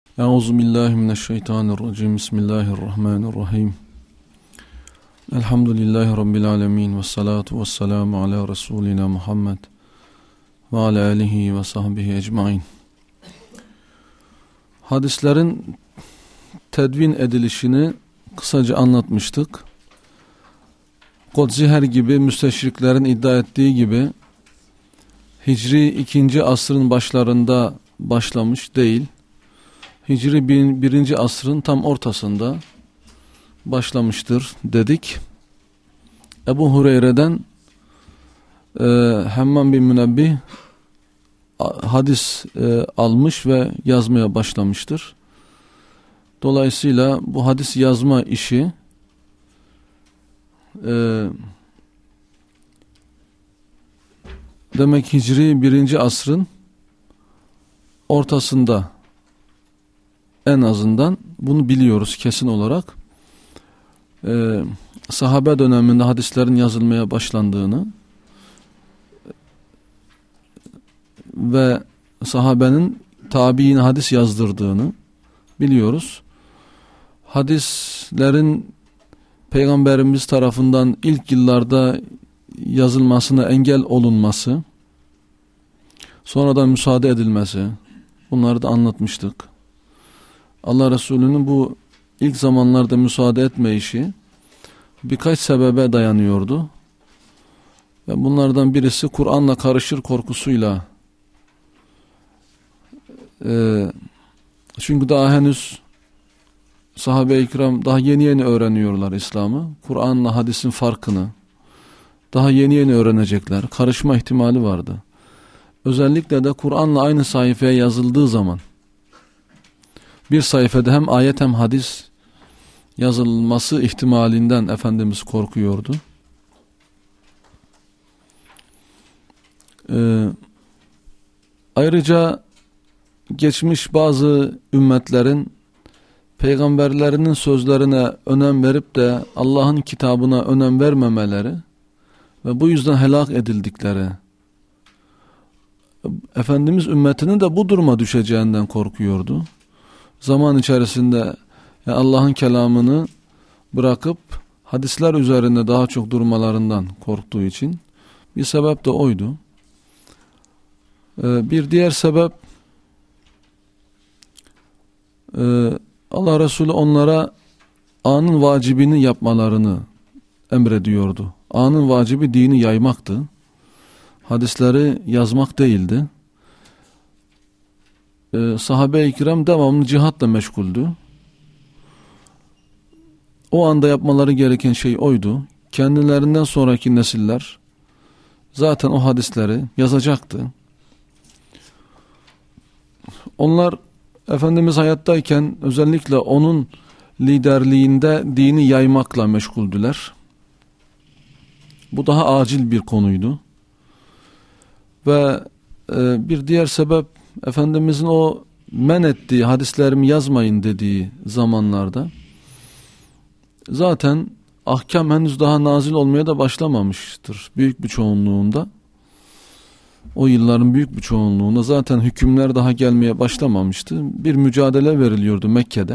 Euzubillahimineşşeytanirracim. Bismillahirrahmanirrahim. Elhamdülillahi Rabbil alemin. Ve salatu ve selamu ala Resulina Muhammed ve ala alihi ve sahbihi ecmain. Hadislerin tedvin edilişini kısaca anlatmıştık. Kudziher gibi müsteşriklerin iddia ettiği gibi Hicri 2. asrın başlarında başlamış değil. Hicri 1. asrın tam ortasında başlamıştır dedik. Ebu Hureyre'den Hammam bin Münebbih hadis almış ve yazmaya başlamıştır. Dolayısıyla bu hadis yazma işi demek Hicri 1. asrın ortasında, en azından bunu biliyoruz kesin olarak. Sahabe döneminde hadislerin yazılmaya başlandığını ve sahabenin tabiine hadis yazdırdığını biliyoruz. Hadislerin Peygamberimiz tarafından ilk yıllarda yazılmasına engel olunması, sonradan müsaade edilmesi, bunları da anlatmıştık. Allah Resulü'nün bu ilk zamanlarda müsaade etme işi birkaç sebebe dayanıyordu. Ve bunlardan birisi Kur'an'la karışır korkusuyla. Çünkü daha henüz sahabe-i kiram daha yeni öğreniyorlar İslam'ı. Kur'an'la hadisin farkını daha yeni öğrenecekler. Karışma ihtimali vardı. Özellikle de Kur'an'la aynı sayfaya yazıldığı zaman bir sayfada hem ayet hem hadis yazılması ihtimalinden Efendimiz korkuyordu. Ayrıca geçmiş bazı ümmetlerin peygamberlerinin sözlerine önem verip de Allah'ın kitabına önem vermemeleri ve bu yüzden helak edildikleri, Efendimiz ümmetinin de bu duruma düşeceğinden korkuyordu. Zaman içerisinde Allah'ın kelamını bırakıp hadisler üzerinde daha çok durmalarından korktuğu için bir sebep de oydu. Bir diğer sebep Allah Resulü onlara anın vacibini yapmalarını emrediyordu. Anın vacibi dini yaymaktı. Hadisleri yazmak değildi. Sahabe-i kiram devamlı cihatla meşguldü. O anda yapmaları gereken şey oydu. Kendilerinden sonraki nesiller zaten o hadisleri yazacaktı. Onlar Efendimiz hayattayken özellikle onun liderliğinde dini yaymakla meşguldüler. Bu daha acil bir konuydu. Ve bir diğer sebep Efendimizin o men ettiği, hadislerimi yazmayın dediği zamanlarda zaten ahkam henüz daha nazil olmaya da başlamamıştır. Büyük bir çoğunluğunda, o yılların büyük bir çoğunluğunda zaten hükümler daha gelmeye başlamamıştı. Bir mücadele veriliyordu Mekke'de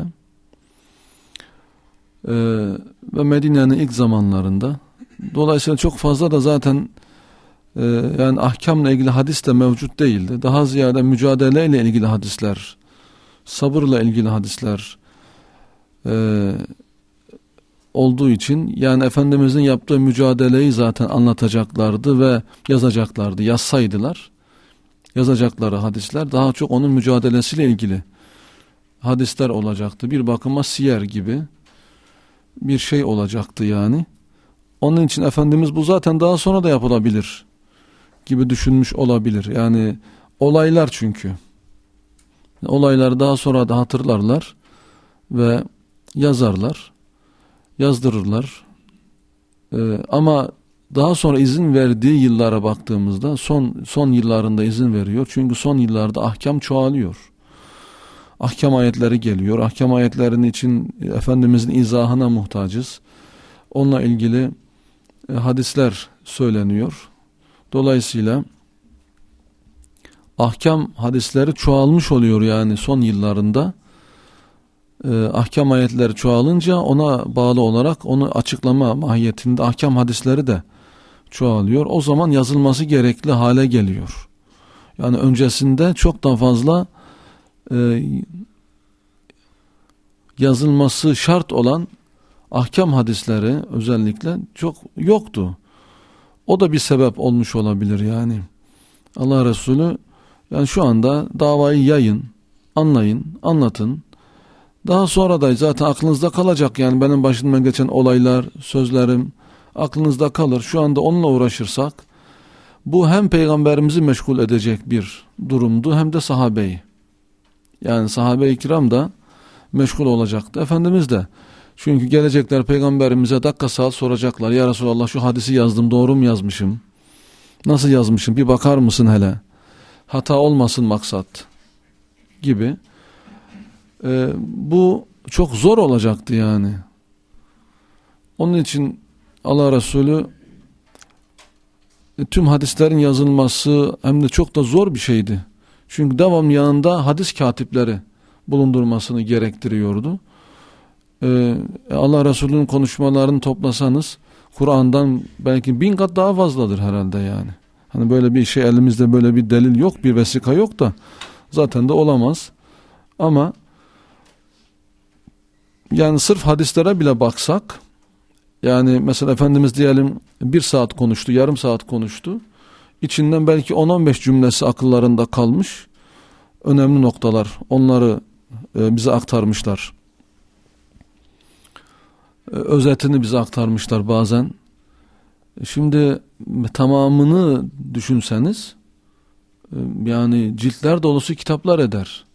ve Medine'nin ilk zamanlarında. Dolayısıyla çok fazla da zaten yani ahkamla ilgili hadis de mevcut değildi. Daha ziyade mücadeleyle ilgili hadisler, sabırla ilgili hadisler olduğu için, yani Efendimizin yaptığı mücadeleyi zaten anlatacaklardı ve yazacaklardı. Yazsaydılar yazacakları hadisler daha çok onun mücadelesiyle ilgili hadisler olacaktı. Bir bakıma siyer gibi bir şey olacaktı yani. Onun için Efendimiz bu zaten daha sonra da yapılabilir gibi düşünmüş olabilir. Yani olaylar, çünkü olayları daha sonra da hatırlarlar ve yazarlar, yazdırırlar. Ama daha sonra izin verdiği yıllara baktığımızda son yıllarında izin veriyor. Çünkü son yıllarda ahkam çoğalıyor. Ahkam ayetleri geliyor. Ahkam ayetlerinin için Efendimizin izahına muhtacız. Onunla ilgili hadisler söyleniyor. Dolayısıyla ahkam hadisleri çoğalmış oluyor yani son yıllarında ahkam ayetleri çoğalınca ona bağlı olarak onu açıklama mahiyetinde ahkam hadisleri de çoğalıyor. O zaman yazılması gerekli hale geliyor. Yani öncesinde çok daha fazla yazılması şart olan ahkam hadisleri özellikle çok yoktu. O da bir sebep olmuş olabilir yani. Allah Resulü yani şu anda davayı yayın, anlayın, anlatın. Daha sonra da zaten aklınızda kalacak yani benim başımdan geçen olaylar, sözlerim aklınızda kalır. Şu anda onunla uğraşırsak bu hem peygamberimizi meşgul edecek bir durumdu hem de sahabeyi. Yani sahabe-i kiram da meşgul olacaktı. Efendimiz de. Çünkü gelecekler peygamberimize dakika saat soracaklar. Ya Resulallah şu hadisi yazdım, doğru mu yazmışım? Nasıl yazmışım? Bir bakar mısın hele? Hata olmasın maksat gibi. Bu çok zor olacaktı yani. Onun için Allah Resulü tüm hadislerin yazılması hem de çok da zor bir şeydi. Çünkü devam yanında hadis katipleri bulundurmasını gerektiriyordu. Allah Resulü'nün konuşmalarını toplasanız Kur'an'dan belki 1000 kat daha fazladır herhalde yani. Hani böyle bir şey elimizde böyle bir delil yok, bir vesika yok da zaten de olamaz. Ama yani sırf hadislere bile baksak yani mesela Efendimiz diyelim 1 saat konuştu, yarım saat konuştu. İçinden belki 10-15 cümlesi akıllarında kalmış. Önemli noktalar. Onları bize aktarmışlar. Özetini bize aktarmışlar bazen. Şimdi tamamını düşünseniz yani ciltler dolusu kitaplar eder.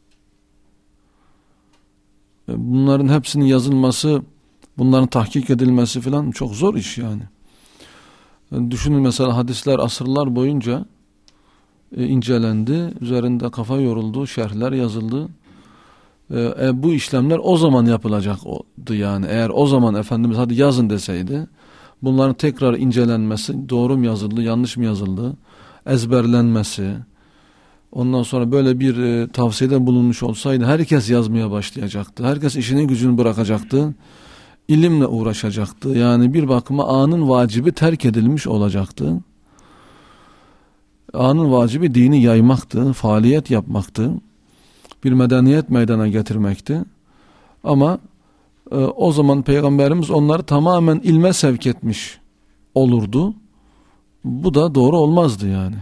Bunların hepsinin yazılması, bunların tahkik edilmesi falan çok zor iş yani. Düşünün mesela hadisler asırlar boyunca incelendi, üzerinde kafa yoruldu, şerhler yazıldı. Bu işlemler o zaman yapılacaktı yani. Eğer o zaman Efendimiz hadi yazın deseydi, bunların tekrar incelenmesi, doğru mu yazıldı, yanlış mı yazıldı, ezberlenmesi, ondan sonra böyle bir tavsiyede bulunmuş olsaydı herkes yazmaya başlayacaktı. Herkes işini gücünü bırakacaktı. İlimle uğraşacaktı. Yani bir bakıma anın vacibi terk edilmiş olacaktı. Anın vacibi dini yaymaktı, faaliyet yapmaktı. Bir medeniyet meydana getirmekti. Ama o zaman Peygamberimiz onları tamamen ilme sevk etmiş olurdu. Bu da doğru olmazdı yani.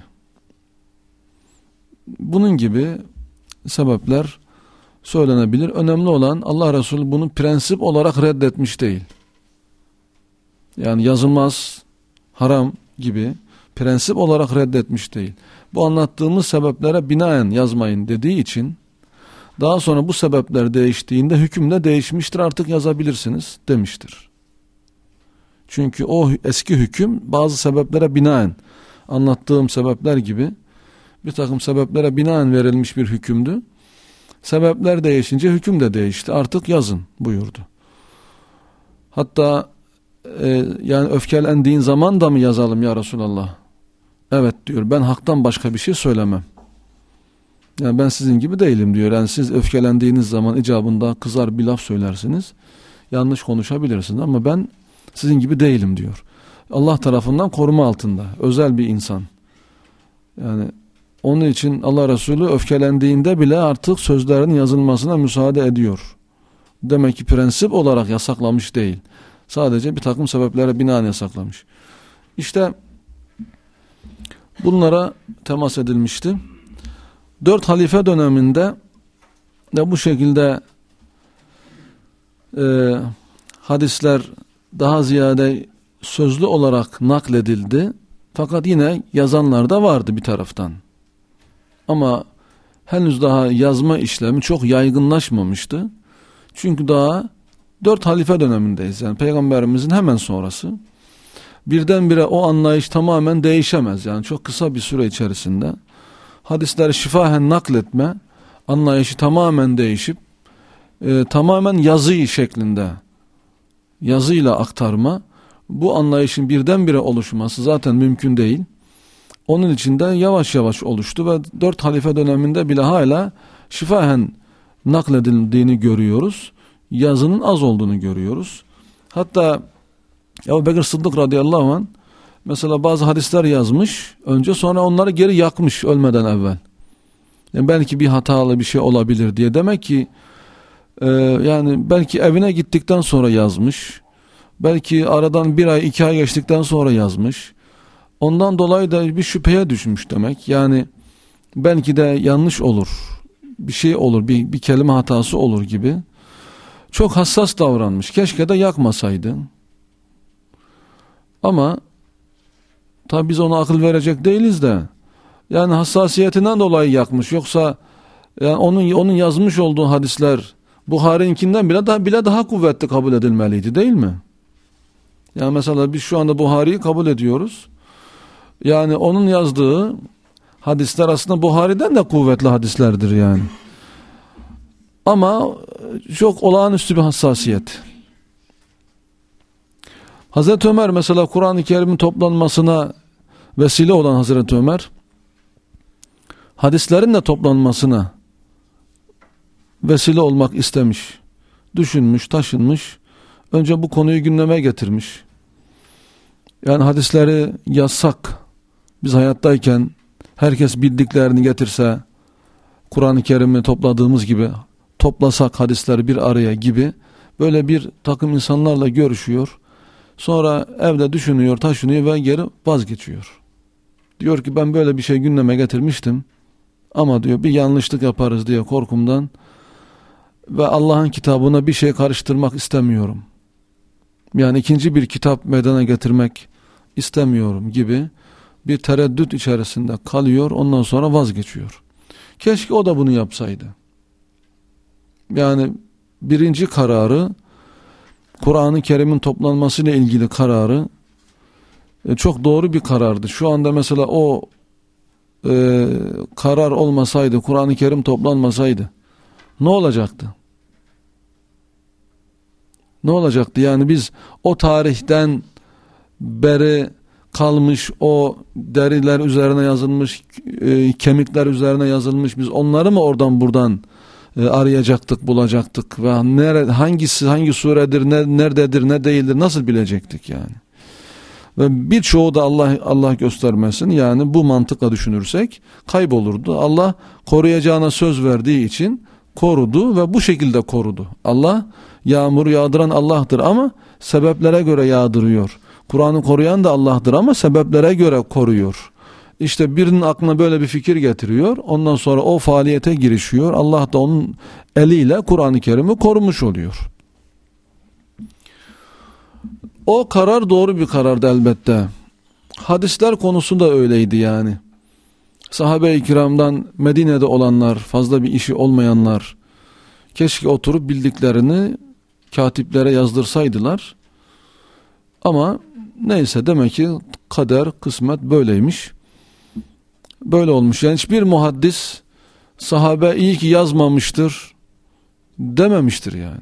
Bunun gibi sebepler söylenebilir. Önemli olan Allah Resulü bunu prensip olarak reddetmiş değil. Yani yazılmaz, haram gibi prensip olarak reddetmiş değil. Bu anlattığımız sebeplere binaen yazmayın dediği için daha sonra bu sebepler değiştiğinde hüküm de değişmiştir, artık yazabilirsiniz demiştir. Çünkü o eski hüküm bazı sebeplere binaen anlattığım sebepler gibi bir takım sebeplere binaen verilmiş bir hükümdü. Sebepler değişince hüküm de değişti. Artık yazın buyurdu. Hatta yani öfkelendiğin zaman da mı yazalım ya Resulallah? Evet diyor, ben haktan başka bir şey söylemem. Yani ben sizin gibi değilim diyor. Yani siz öfkelendiğiniz zaman icabında kızar bir laf söylersiniz. Yanlış konuşabilirsiniz ama ben sizin gibi değilim diyor. Allah tarafından koruma altında. Özel bir insan. Yani onun için Allah Resulü öfkelendiğinde bile artık sözlerin yazılmasına müsaade ediyor. Demek ki prensip olarak yasaklamış değil. Sadece bir takım sebeplere binaen yasaklamış. İşte bunlara temas edilmişti. 4 halife döneminde de bu şekilde hadisler daha ziyade sözlü olarak nakledildi. Fakat yine yazanlar da vardı bir taraftan. Ama henüz daha yazma işlemi çok yaygınlaşmamıştı. Çünkü daha 4 halife dönemindeyiz. Yani Peygamberimizin hemen sonrası. Birdenbire o anlayış tamamen değişemez. Yani çok kısa bir süre içerisinde hadisleri şifahen nakletme anlayışı tamamen değişip tamamen yazı şeklinde, yazıyla aktarma, bu anlayışın birdenbire oluşması zaten mümkün değil. Onun için de yavaş yavaş oluştu ve 4 halife döneminde bile hala şifahen nakledildiğini görüyoruz. yazının az olduğunu görüyoruz. Hatta Ebu Bekir Sıddık radıyallahu anh mesela bazı hadisler yazmış önce, sonra onları geri yakmış ölmeden evvel. Yani belki bir hatalı bir şey olabilir diye. Demek ki yani belki evine gittikten sonra yazmış. Belki aradan 1 ay 2 ay geçtikten sonra yazmış. Ondan dolayı da bir şüpheye düşmüş demek. Yani belki de yanlış olur. Bir şey olur, bir kelime hatası olur gibi. Çok hassas davranmış. Keşke de yakmasaydı. Ama tabi biz ona akıl verecek değiliz de. Yani hassasiyetinden dolayı yakmış. Yoksa yani onun yazmış olduğu hadisler Buhari'ninkinden bile daha kuvvetli kabul edilmeliydi, değil mi? Yani mesela biz şu anda Buhari'yi kabul ediyoruz. Yani onun yazdığı hadisler aslında Buhari'den de kuvvetli hadislerdir yani. Ama çok olağanüstü bir hassasiyet. Hazreti Ömer mesela Kur'an-ı Kerim'in toplanmasına vesile olan Hazreti Ömer, hadislerin de toplanmasına vesile olmak istemiş. Düşünmüş, taşınmış. Önce bu konuyu gündeme getirmiş. Yani hadisleri yazsak, biz hayattayken herkes bildiklerini getirse, Kur'an-ı Kerim'i topladığımız gibi toplasak hadisleri bir araya gibi, böyle bir takım insanlarla görüşüyor. Sonra evde düşünüyor, taşınıyor ve geri vazgeçiyor. Diyor ki ben böyle bir şey gündeme getirmiştim ama diyor bir yanlışlık yaparız diye korkumdan ve Allah'ın kitabına bir şey karıştırmak istemiyorum. Yani ikinci bir kitap meydana getirmek istemiyorum gibi bir tereddüt içerisinde kalıyor, ondan sonra vazgeçiyor. Keşke o da bunu yapsaydı. Yani birinci kararı, Kur'an-ı Kerim'in toplanmasıyla ilgili kararı çok doğru bir karardı. Şu anda mesela o karar olmasaydı, Kur'an-ı Kerim toplanmasaydı ne olacaktı? Ne olacaktı? Yani biz o tarihten beri kalmış, o deriler üzerine yazılmış, kemikler üzerine yazılmış, biz onları mı oradan buradan arayacaktık, bulacaktık ve hangi suredir, nerededir, ne değildir, nasıl bilecektik yani? Ve birçoğu da Allah göstermesin, yani bu mantıkla düşünürsek kaybolurdu. Allah koruyacağına söz verdiği için korudu ve bu şekilde korudu. Allah yağmuru yağdıran Allah'tır ama sebeplere göre yağdırıyor. Kur'an'ı koruyan da Allah'tır ama sebeplere göre koruyor. İşte birinin aklına böyle bir fikir getiriyor. Ondan sonra o faaliyete girişiyor. Allah da onun eliyle Kur'an-ı Kerim'i korumuş oluyor. O karar doğru bir karardı elbette. Hadisler konusu da öyleydi yani. Sahabe-i kiramdan Medine'de olanlar, fazla bir işi olmayanlar, keşke oturup bildiklerini katiplere yazdırsaydılar. Ama neyse, demek ki kader, kısmet böyleymiş. Böyle olmuş. Yani hiçbir muhaddis sahabe iyi ki yazmamıştır dememiştir yani.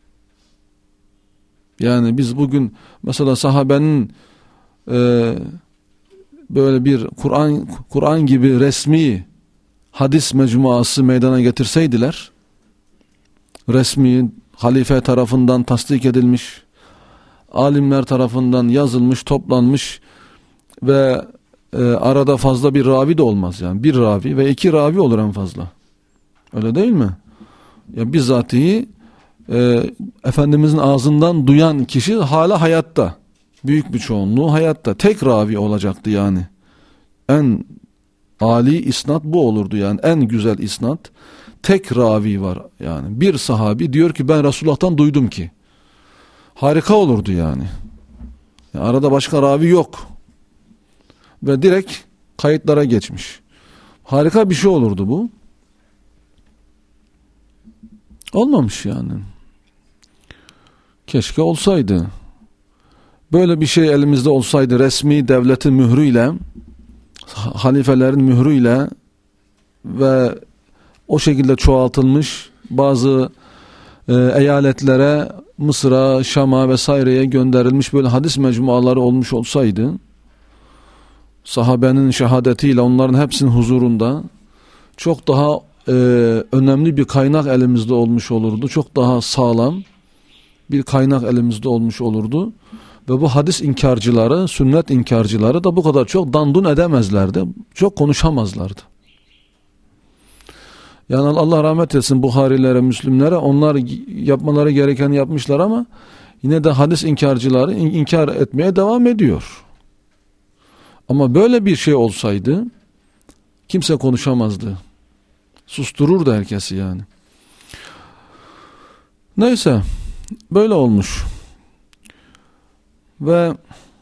Yani biz bugün mesela sahabenin böyle bir Kur'an gibi resmi hadis mecmuası meydana getirseydiler, resmi halife tarafından tasdik edilmiş, alimler tarafından yazılmış, toplanmış ve arada fazla bir ravi de olmaz yani. Bir ravi ve 2 ravi olur en fazla. Öyle değil mi? Ya bizzatihi Efendimizin ağzından duyan kişi hala hayatta. Büyük bir çoğunluğu hayatta. Tek ravi olacaktı yani. En âli isnat bu olurdu yani. En güzel isnat. Tek ravi var yani. Bir sahabi diyor ki ben Resulullah'tan duydum ki. Harika olurdu yani. Arada başka ravi yok. Ve direkt kayıtlara geçmiş. Harika bir şey olurdu bu. Olmamış yani. Keşke olsaydı. Böyle bir şey elimizde olsaydı, resmi devletin mührüyle, halifelerin mührüyle ve o şekilde çoğaltılmış, bazı eyaletlere, Mısır'a, Şam'a vesaireye gönderilmiş böyle hadis mecmuaları olmuş olsaydı, sahabenin şehadetiyle onların hepsinin huzurunda çok daha önemli bir kaynak elimizde olmuş olurdu. Çok daha sağlam, bir kaynak elimizde olmuş olurdu. Ve bu hadis inkarcıları, sünnet inkarcıları da bu kadar çok dandun edemezlerdi. Çok konuşamazlardı. Yani Allah rahmet etsin Buharilere, Müslümlere, onlar yapmaları gerekeni yapmışlar ama yine de hadis inkarcıları inkar etmeye devam ediyor. Ama böyle bir şey olsaydı kimse konuşamazdı. Sustururdu herkesi yani. Neyse, böyle olmuş. Ve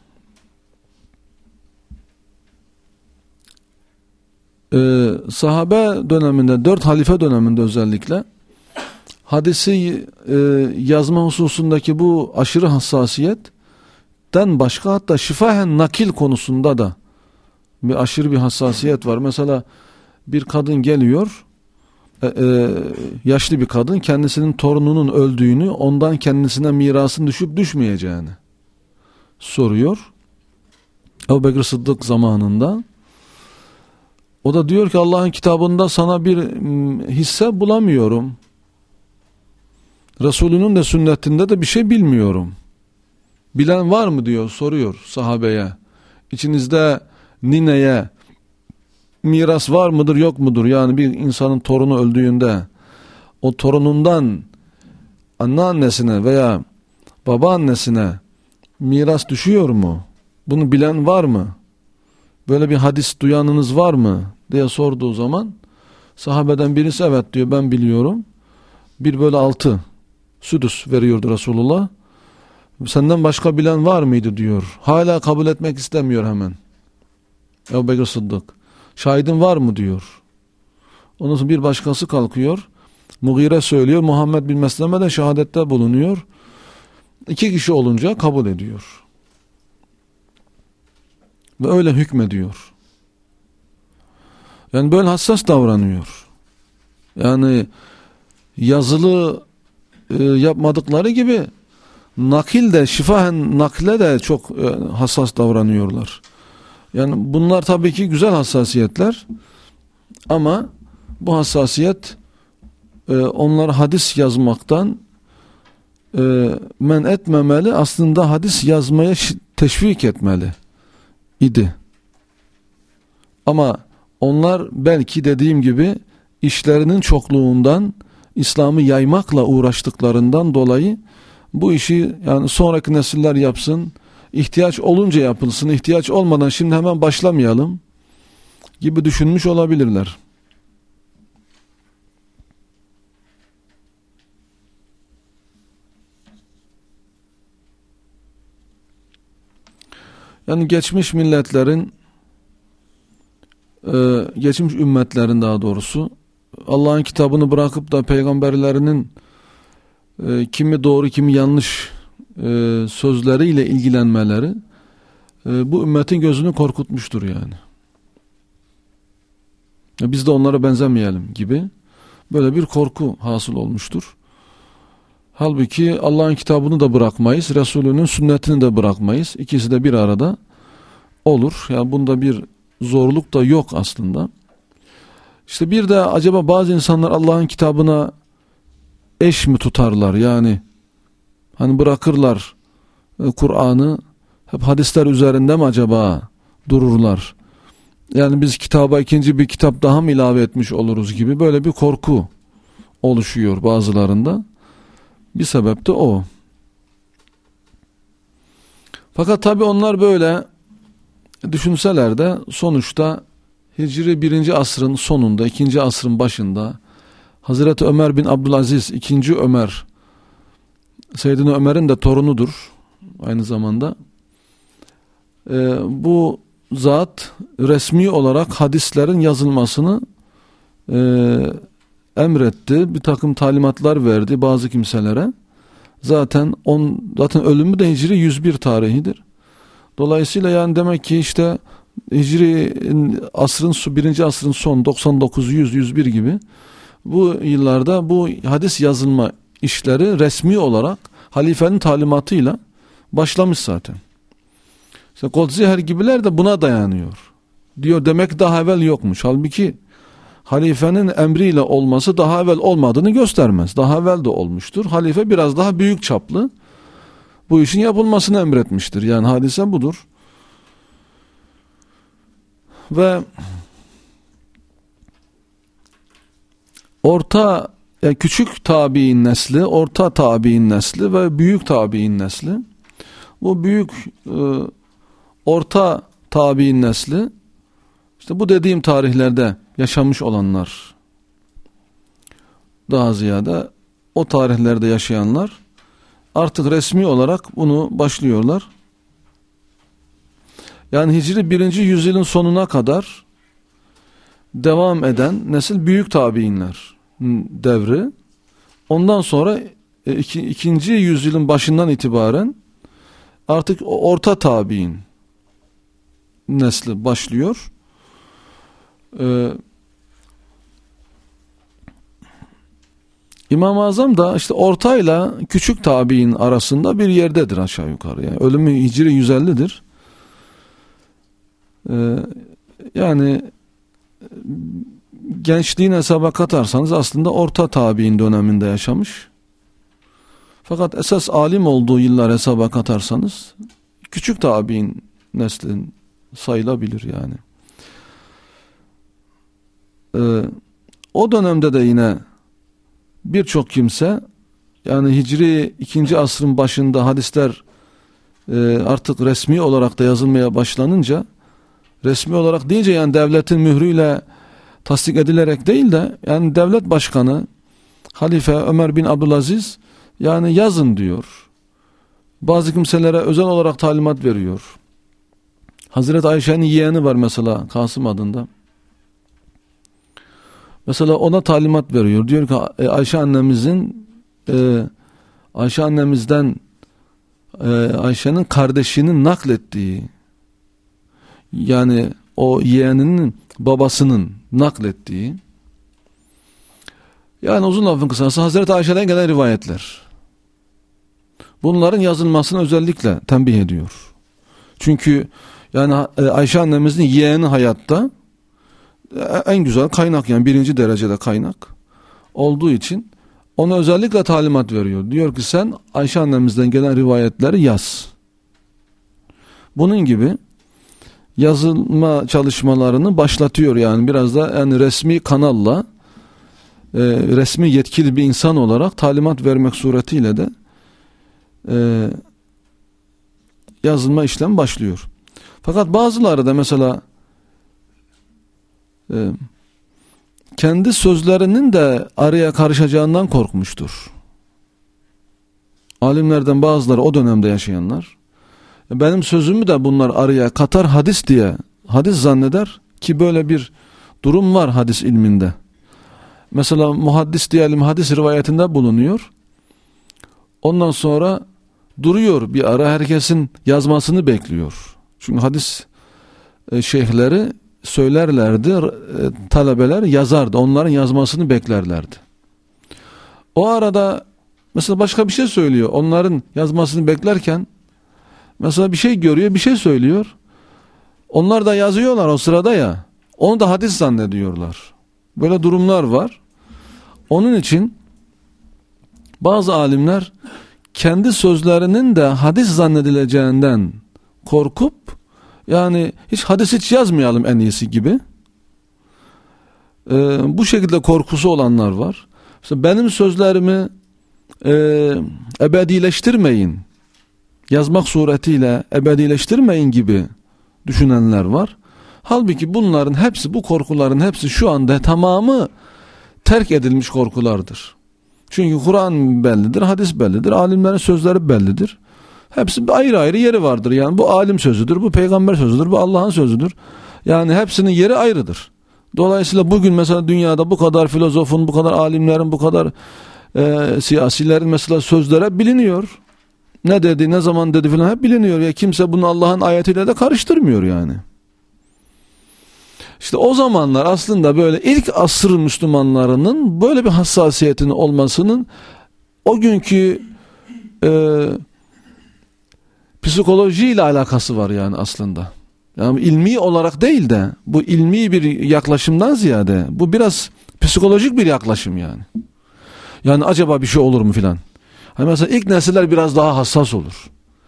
sahabe döneminde, 4 halife döneminde özellikle hadisi yazma hususundaki bu aşırı hassasiyetten başka, hatta şifahen nakil konusunda da aşırı bir hassasiyet var. Mesela bir kadın geliyor, yaşlı bir kadın, kendisinin torununun öldüğünü, ondan kendisine mirasın düşüp düşmeyeceğini soruyor. Ebu Bekir Sıddık zamanında. O da diyor ki Allah'ın kitabında sana bir hisse bulamıyorum. Resulünün de sünnetinde de bir şey bilmiyorum. Bilen var mı diyor, soruyor sahabeye. İçinizde nineye miras var mıdır yok mudur? Yani bir insanın torunu öldüğünde o torunundan anneannesine veya babaannesine miras düşüyor mu? Bunu bilen var mı? Böyle bir hadis duyanınız var mı diye sorduğu zaman sahabeden birisi evet diyor, ben biliyorum. 1/6 südüs veriyordu Resulullah. Senden başka bilen var mıydı diyor. Hala kabul etmek istemiyor hemen. Ebu Bekir Sıddık. Şahidin var mı diyor. Ondan sonra bir başkası kalkıyor. Mughire söylüyor. Muhammed bin Mesleme de şehadette bulunuyor. 2 kişi olunca kabul ediyor. Ve öyle hükmediyor. Yani böyle hassas davranıyor. Yani yazılı yapmadıkları gibi nakil de, şifahen nakle de çok hassas davranıyorlar. Yani bunlar tabii ki güzel hassasiyetler ama bu hassasiyet onları hadis yazmaktan men etmemeli, aslında hadis yazmaya teşvik etmeli idi. Ama onlar belki dediğim gibi işlerinin çokluğundan, İslam'ı yaymakla uğraştıklarından dolayı bu işi yani sonraki nesiller yapsın, ihtiyaç olunca yapılsın, ihtiyaç olmadan şimdi hemen başlamayalım gibi düşünmüş olabilirler. Yani geçmiş milletlerin, geçmiş ümmetlerin daha doğrusu Allah'ın kitabını bırakıp da peygamberlerinin kimi doğru kimi yanlış sözleriyle ilgilenmeleri bu ümmetin gözünü korkutmuştur yani. Biz de onlara benzemeyelim gibi böyle bir korku hasıl olmuştur. Halbuki Allah'ın kitabını da bırakmayız, Resulünün sünnetini de bırakmayız. İkisi de bir arada olur. Yani bunda bir zorluk da yok aslında. İşte bir de acaba bazı insanlar Allah'ın kitabına eş mi tutarlar? Yani hani bırakırlar Kur'an'ı, hep hadisler üzerinde mi acaba dururlar? Yani biz kitaba ikinci bir kitap daha mı ilave etmiş oluruz gibi böyle bir korku oluşuyor bazılarında. Bir sebep de o. Fakat tabi onlar böyle düşünseler de sonuçta Hicri 1. asrın sonunda, 2. asrın başında Hazreti Ömer bin Abdülaziz, 2. Ömer, Seyyidina Ömer'in de torunudur aynı zamanda. Bu zat resmi olarak hadislerin yazılmasını emretti. Bir takım talimatlar verdi bazı kimselere. Zaten ölümü de Hicri 101 tarihidir. Dolayısıyla yani demek ki işte Hicri asrın 1. asrın son 99, 100, 101 gibi bu yıllarda bu hadis yazılma işleri resmi olarak halifenin talimatıyla başlamış zaten. İşte Goldziher gibiler de buna dayanıyor. Diyor demek daha evvel yokmuş. Halbuki halifenin emriyle olması daha evvel olmadığını göstermez. Daha evvel de olmuştur. Halife biraz daha büyük çaplı bu işin yapılmasını emretmiştir. Yani hadise budur. Ve küçük tabi'in nesli, orta tabi'in nesli ve büyük tabi'in nesli. Bu büyük orta tabi'in nesli, işte bu dediğim tarihlerde yaşamış olanlar, daha ziyade o tarihlerde yaşayanlar artık resmi olarak bunu başlıyorlar. Yani Hicri 1. yüzyılın sonuna kadar devam eden nesil büyük tabiinler devri. Ondan sonra 2. yüzyılın başından itibaren artık orta tabiin nesli başlıyor. İmam-ı Azam da işte ortayla küçük tabiin arasında bir yerdedir aşağı yukarı. Yani ölümü Hicri 150'dir. Yani gençliğin hesaba katarsanız aslında orta tabiin döneminde yaşamış. Fakat esas alim olduğu yıllar hesaba katarsanız küçük tabiin neslin sayılabilir yani. O dönemde de yine birçok kimse, yani Hicri 2. asrın başında hadisler artık resmi olarak da yazılmaya başlanınca, resmi olarak deyince yani devletin mührüyle tasdik edilerek değil de yani devlet başkanı Halife Ömer bin Abdülaziz yani yazın diyor. Bazı kimselere özel olarak talimat veriyor. Hazreti Ayşe'nin yeğeni var mesela, Kasım adında. Mesela ona talimat veriyor. Diyor ki Ayşe annemizden Ayşe'nin kardeşinin naklettiği, yani o yeğeninin babasının naklettiği, yani uzun lafın kısası Hazreti Ayşe'den gelen rivayetler. Bunların yazılmasını özellikle tembih ediyor. Çünkü yani Ayşe annemizin yeğeni hayatta en güzel kaynak, yani 1. derecede kaynak olduğu için ona özellikle talimat veriyor. Diyor ki sen Ayşe annemizden gelen rivayetleri yaz. Bunun gibi yazılma çalışmalarını başlatıyor, yani biraz da yani resmi kanalla resmi yetkili bir insan olarak talimat vermek suretiyle de yazılma işlemi başlıyor. Fakat bazıları da mesela kendi sözlerinin de araya karışacağından korkmuştur. Alimlerden bazıları, o dönemde yaşayanlar, benim sözümü de bunlar araya katar hadis diye hadis zanneder ki böyle bir durum var hadis ilminde. Mesela muhaddis diyelim, hadis rivayetinde bulunuyor. Ondan sonra duruyor bir ara, herkesin yazmasını bekliyor. Çünkü hadis şeyhleri söylerlerdi, talebeler yazardı, onların yazmasını beklerlerdi. O arada mesela başka bir şey söylüyor, onların yazmasını beklerken mesela bir şey görüyor, bir şey söylüyor, onlar da yazıyorlar o sırada ya, onu da hadis zannediyorlar. Böyle durumlar var. Onun için bazı alimler kendi sözlerinin de hadis zannedileceğinden korkup, yani hiç yazmayalım en iyisi gibi, bu şekilde korkusu olanlar var. İşte benim sözlerimi ebedileştirmeyin, yazmak suretiyle ebedileştirmeyin gibi düşünenler var. Halbuki bunların hepsi, bu korkuların hepsi şu anda tamamı terk edilmiş korkulardır. Çünkü Kur'an bellidir, hadis bellidir, alimlerin sözleri bellidir. Hepsi ayrı ayrı yeri vardır. Yani bu alim sözüdür, bu peygamber sözüdür, bu Allah'ın sözüdür. Yani hepsinin yeri ayrıdır. Dolayısıyla bugün mesela dünyada bu kadar filozofun, bu kadar alimlerin, bu kadar siyasilerin mesela sözleri biliniyor. Ne dedi, ne zaman dedi filan hep biliniyor. Ya kimse bunu Allah'ın ayetiyle de karıştırmıyor yani. İşte o zamanlar aslında böyle ilk asır Müslümanlarının böyle bir hassasiyetinin olmasının o günkü psikolojiyle alakası var yani aslında. Yani ilmi olarak değil de bu ilmi bir yaklaşımdan ziyade bu biraz psikolojik bir yaklaşım yani. Yani acaba bir şey olur mu filan. Hani mesela ilk nesiller biraz daha hassas olur.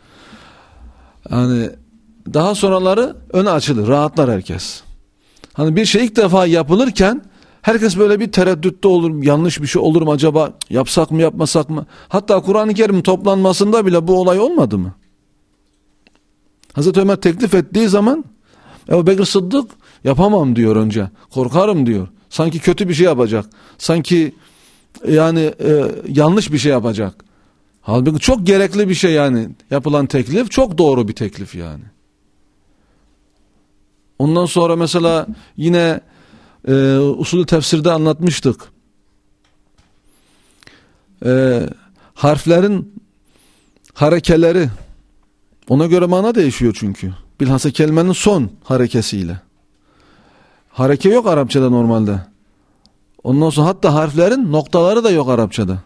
Yani daha sonraları öne açılır, rahatlar herkes. Hani bir şey ilk defa yapılırken herkes böyle bir tereddütte olur. Yanlış bir şey olur mu acaba? Yapsak mı yapmasak mı? Hatta Kur'an-ı Kerim toplanmasında bile bu olay olmadı mı? Hazreti Ömer teklif ettiği zaman Ebu Bekir Sıddık yapamam diyor önce. Korkarım diyor. Sanki kötü bir şey yapacak. Sanki yani yanlış bir şey yapacak. Halbuki çok gerekli bir şey yani. Yapılan teklif çok doğru bir teklif yani. Ondan sonra mesela yine usulü tefsirde anlatmıştık. Harflerin harekeleri ona göre mana değişiyor çünkü. Bilhassa kelimenin son harekesiyle. Hareke yok Arapçada normalde. Ondan sonra hatta harflerin noktaları da yok Arapçada.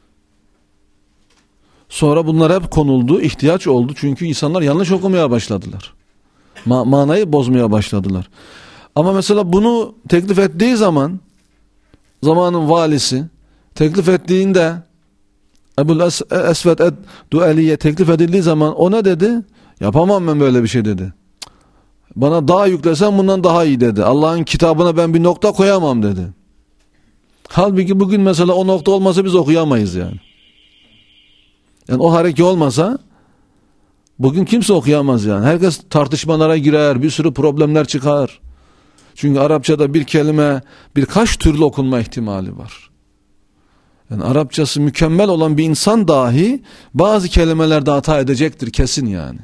Sonra bunlar hep konuldu, ihtiyaç oldu. Çünkü insanlar yanlış okumaya başladılar. Manayı bozmaya başladılar. Ama mesela bunu teklif ettiği zaman zamanın valisi teklif ettiğinde Ebu'l Esved Du'aliye teklif edildiği zaman o ne dedi? Yapamam ben böyle bir şey dedi. Bana daha yüklesen bundan daha iyi dedi. Allah'ın kitabına ben bir nokta koyamam dedi. Halbuki bugün mesela o nokta olmasa biz okuyamayız yani. Yani o hareke olmasa bugün kimse okuyamaz yani. Herkes tartışmalara girer, bir sürü problemler çıkar. Çünkü Arapçada bir kelime birkaç türlü okunma ihtimali var. Yani Arapçası mükemmel olan bir insan dahi bazı kelimelerde hata edecektir kesin yani.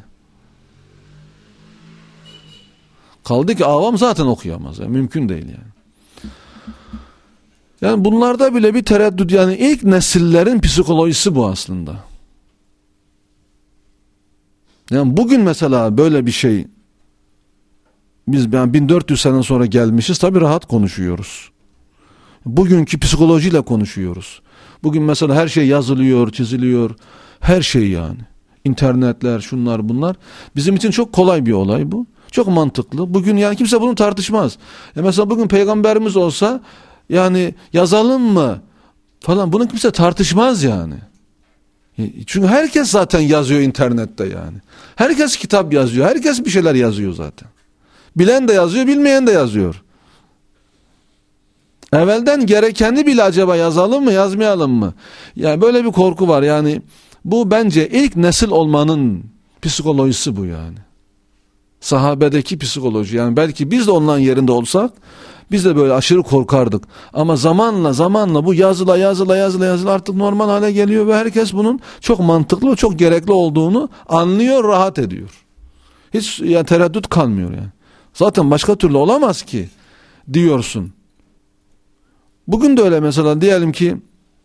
Kaldı ki avam zaten okuyamaz. Yani mümkün değil yani. Yani bunlarda bile bir tereddüt, yani ilk nesillerin psikolojisi bu aslında. Yani bugün mesela böyle bir şey, biz 1400 sene sonra gelmişiz, tabii rahat konuşuyoruz. Bugünkü psikolojiyle konuşuyoruz. Bugün mesela her şey yazılıyor, çiziliyor, her şey yani. İnternetler, şunlar bunlar. Bizim için çok kolay bir olay bu. Çok mantıklı. Bugün yani kimse bunu tartışmaz. Mesela bugün peygamberimiz olsa yani yazalım mı falan, bunu kimse tartışmaz yani. Çünkü herkes zaten yazıyor internette yani. Herkes kitap yazıyor. Herkes bir şeyler yazıyor zaten. Bilen de yazıyor, bilmeyen de yazıyor. Evvelden gerekeni bile acaba yazalım mı, yazmayalım mı? Yani böyle bir korku var yani. Bu bence ilk nesil olmanın psikolojisi bu yani. Sahabedeki psikoloji. Yani belki biz de onların yerinde olsak biz de böyle aşırı korkardık. Ama zamanla bu yazıla artık normal hale geliyor ve herkes bunun çok mantıklı ve çok gerekli olduğunu anlıyor, rahat ediyor. Hiç yani tereddüt kalmıyor yani. Zaten başka türlü olamaz ki diyorsun. Bugün de öyle mesela, diyelim ki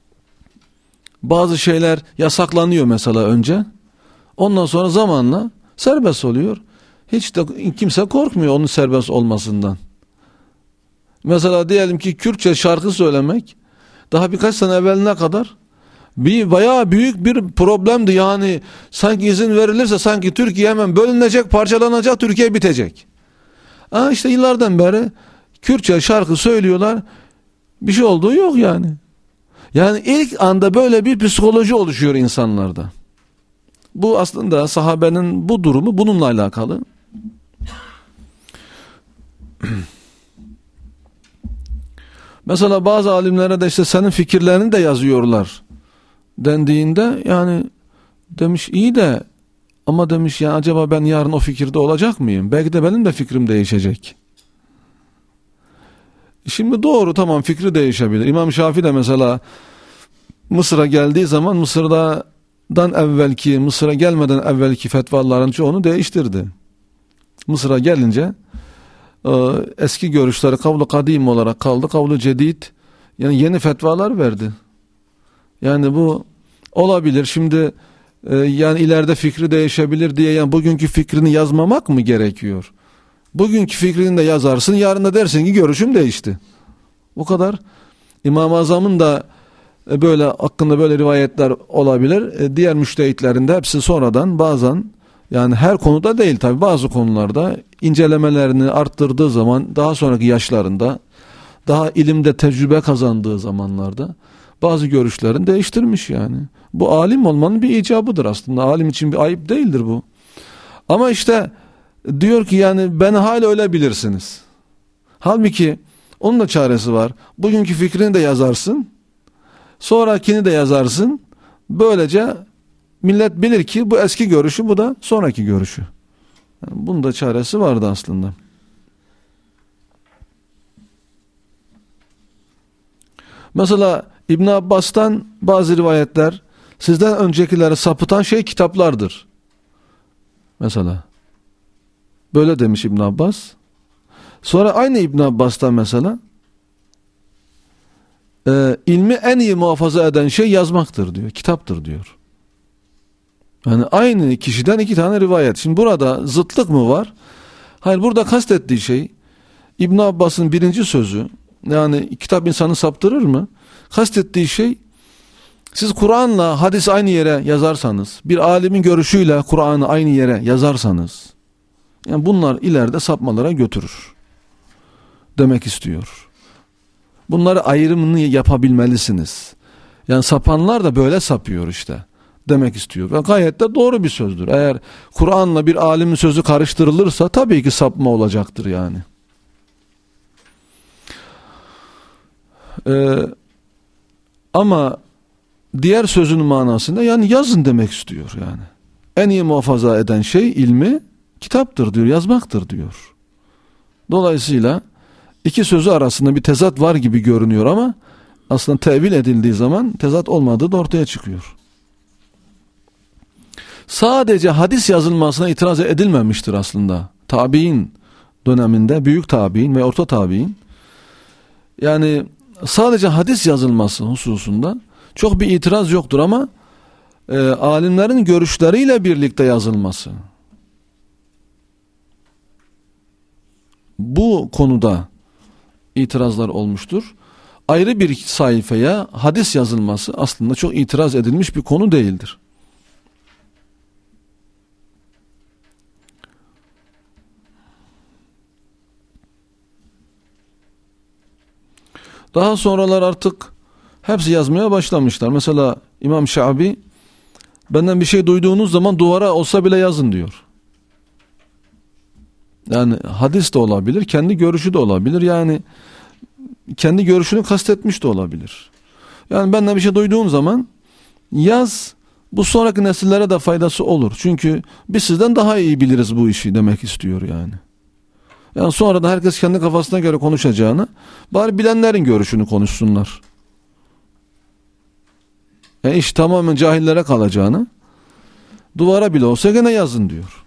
bazı şeyler yasaklanıyor mesela önce. Ondan sonra zamanla serbest oluyor. Hiç de kimse korkmuyor onun serbest olmasından. Mesela diyelim ki Kürtçe şarkı söylemek daha birkaç sene evveline kadar bayağı büyük bir problemdi. Yani sanki izin verilirse sanki Türkiye hemen bölünecek, parçalanacak, Türkiye bitecek. İşte yıllardan beri Kürtçe şarkı söylüyorlar. Bir şey olduğu yok yani. Yani ilk anda böyle bir psikoloji oluşuyor insanlarda. Bu aslında sahabenin bu durumu bununla alakalı. Mesela bazı alimlere de işte senin fikirlerini de yazıyorlar dendiğinde, yani demiş iyi de ama demiş ya acaba ben yarın o fikirde olacak mıyım? Belki de benim de fikrim değişecek. Şimdi doğru, tamam, fikri değişebilir. İmam Şafii de mesela Mısır'a geldiği zaman Mısır'a gelmeden evvelki fetvaların çoğunu değiştirdi. Mısır'a gelince eski görüşleri kavlu kadim olarak kaldı. Kavlu cedid, yani yeni fetvalar verdi. Yani bu olabilir. Şimdi yani ileride fikri değişebilir diye yani bugünkü fikrini yazmamak mı gerekiyor? Bugünkü fikrini de yazarsın, yarın da dersin ki görüşüm değişti. Bu kadar. İmam-ı Azam'ın da böyle hakkında böyle rivayetler olabilir. Diğer müştehitlerin de hepsi sonradan bazen Yani her konuda değil tabi, bazı konularda incelemelerini arttırdığı zaman, daha sonraki yaşlarında, daha ilimde tecrübe kazandığı zamanlarda bazı görüşlerini değiştirmiş yani. Bu alim olmanın bir icabıdır aslında. Alim için bir ayıp değildir bu. Ama işte diyor ki yani beni hala öyle bilirsiniz. Halbuki onun da çaresi var. Bugünkü fikrini de yazarsın, sonrakini de yazarsın. Böylece millet bilir ki bu eski görüşü, bu da sonraki görüşü. Yani bunun da çaresi vardı aslında. Mesela İbn Abbas'tan bazı rivayetler, sizden öncekileri sapıtan şey kitaplardır. Mesela böyle demiş İbn Abbas. Sonra aynı İbn Abbas'tan mesela ilmi en iyi muhafaza eden şey yazmaktır diyor, kitaptır diyor. Yani aynı kişiden iki tane rivayet. Şimdi burada zıtlık mı var? Hayır, burada kastettiği şey İbn Abbas'ın birinci sözü, yani kitap insanı saptırır mı? Kastettiği şey, siz Kur'an'la hadis aynı yere yazarsanız, bir alimin görüşüyle Kur'an'ı aynı yere yazarsanız, yani bunlar ileride sapmalara götürür demek istiyor. Bunları ayrımını yapabilmelisiniz. Yani sapanlar da böyle sapıyor işte demek istiyor. Ve gayet de doğru bir sözdür. Eğer Kur'an'la bir alimin sözü karıştırılırsa tabii ki sapma olacaktır yani. Ama diğer sözün manasında yani yazın demek istiyor yani. En iyi muhafaza eden şey ilmi kitaptır diyor, yazmaktır diyor. Dolayısıyla iki sözü arasında bir tezat var gibi görünüyor ama aslında tevil edildiği zaman tezat olmadığı da ortaya çıkıyor. Sadece hadis yazılmasına itiraz edilmemiştir aslında. Tabi'in döneminde, büyük tabi'in ve orta tabi'in, yani sadece hadis yazılması hususunda çok bir itiraz yoktur ama alimlerin görüşleriyle birlikte yazılması, bu konuda itirazlar olmuştur. Ayrı bir sayfaya hadis yazılması aslında çok itiraz edilmiş bir konu değildir. Daha sonralar artık hepsi yazmaya başlamışlar. Mesela İmam Şabi, benden bir şey duyduğunuz zaman duvara olsa bile yazın diyor. Yani hadis de olabilir, kendi görüşü de olabilir. Yani kendi görüşünü kastetmiş de olabilir. Yani benden bir şey duyduğun zaman yaz, bu sonraki nesillere de faydası olur. Çünkü biz sizden daha iyi biliriz bu işi demek istiyor yani. Yani sonra da herkes kendi kafasına göre konuşacağını, bari bilenlerin görüşünü konuşsunlar. Yani iş tamamen cahillere kalacağını, duvara bile olsa gene yazın diyor.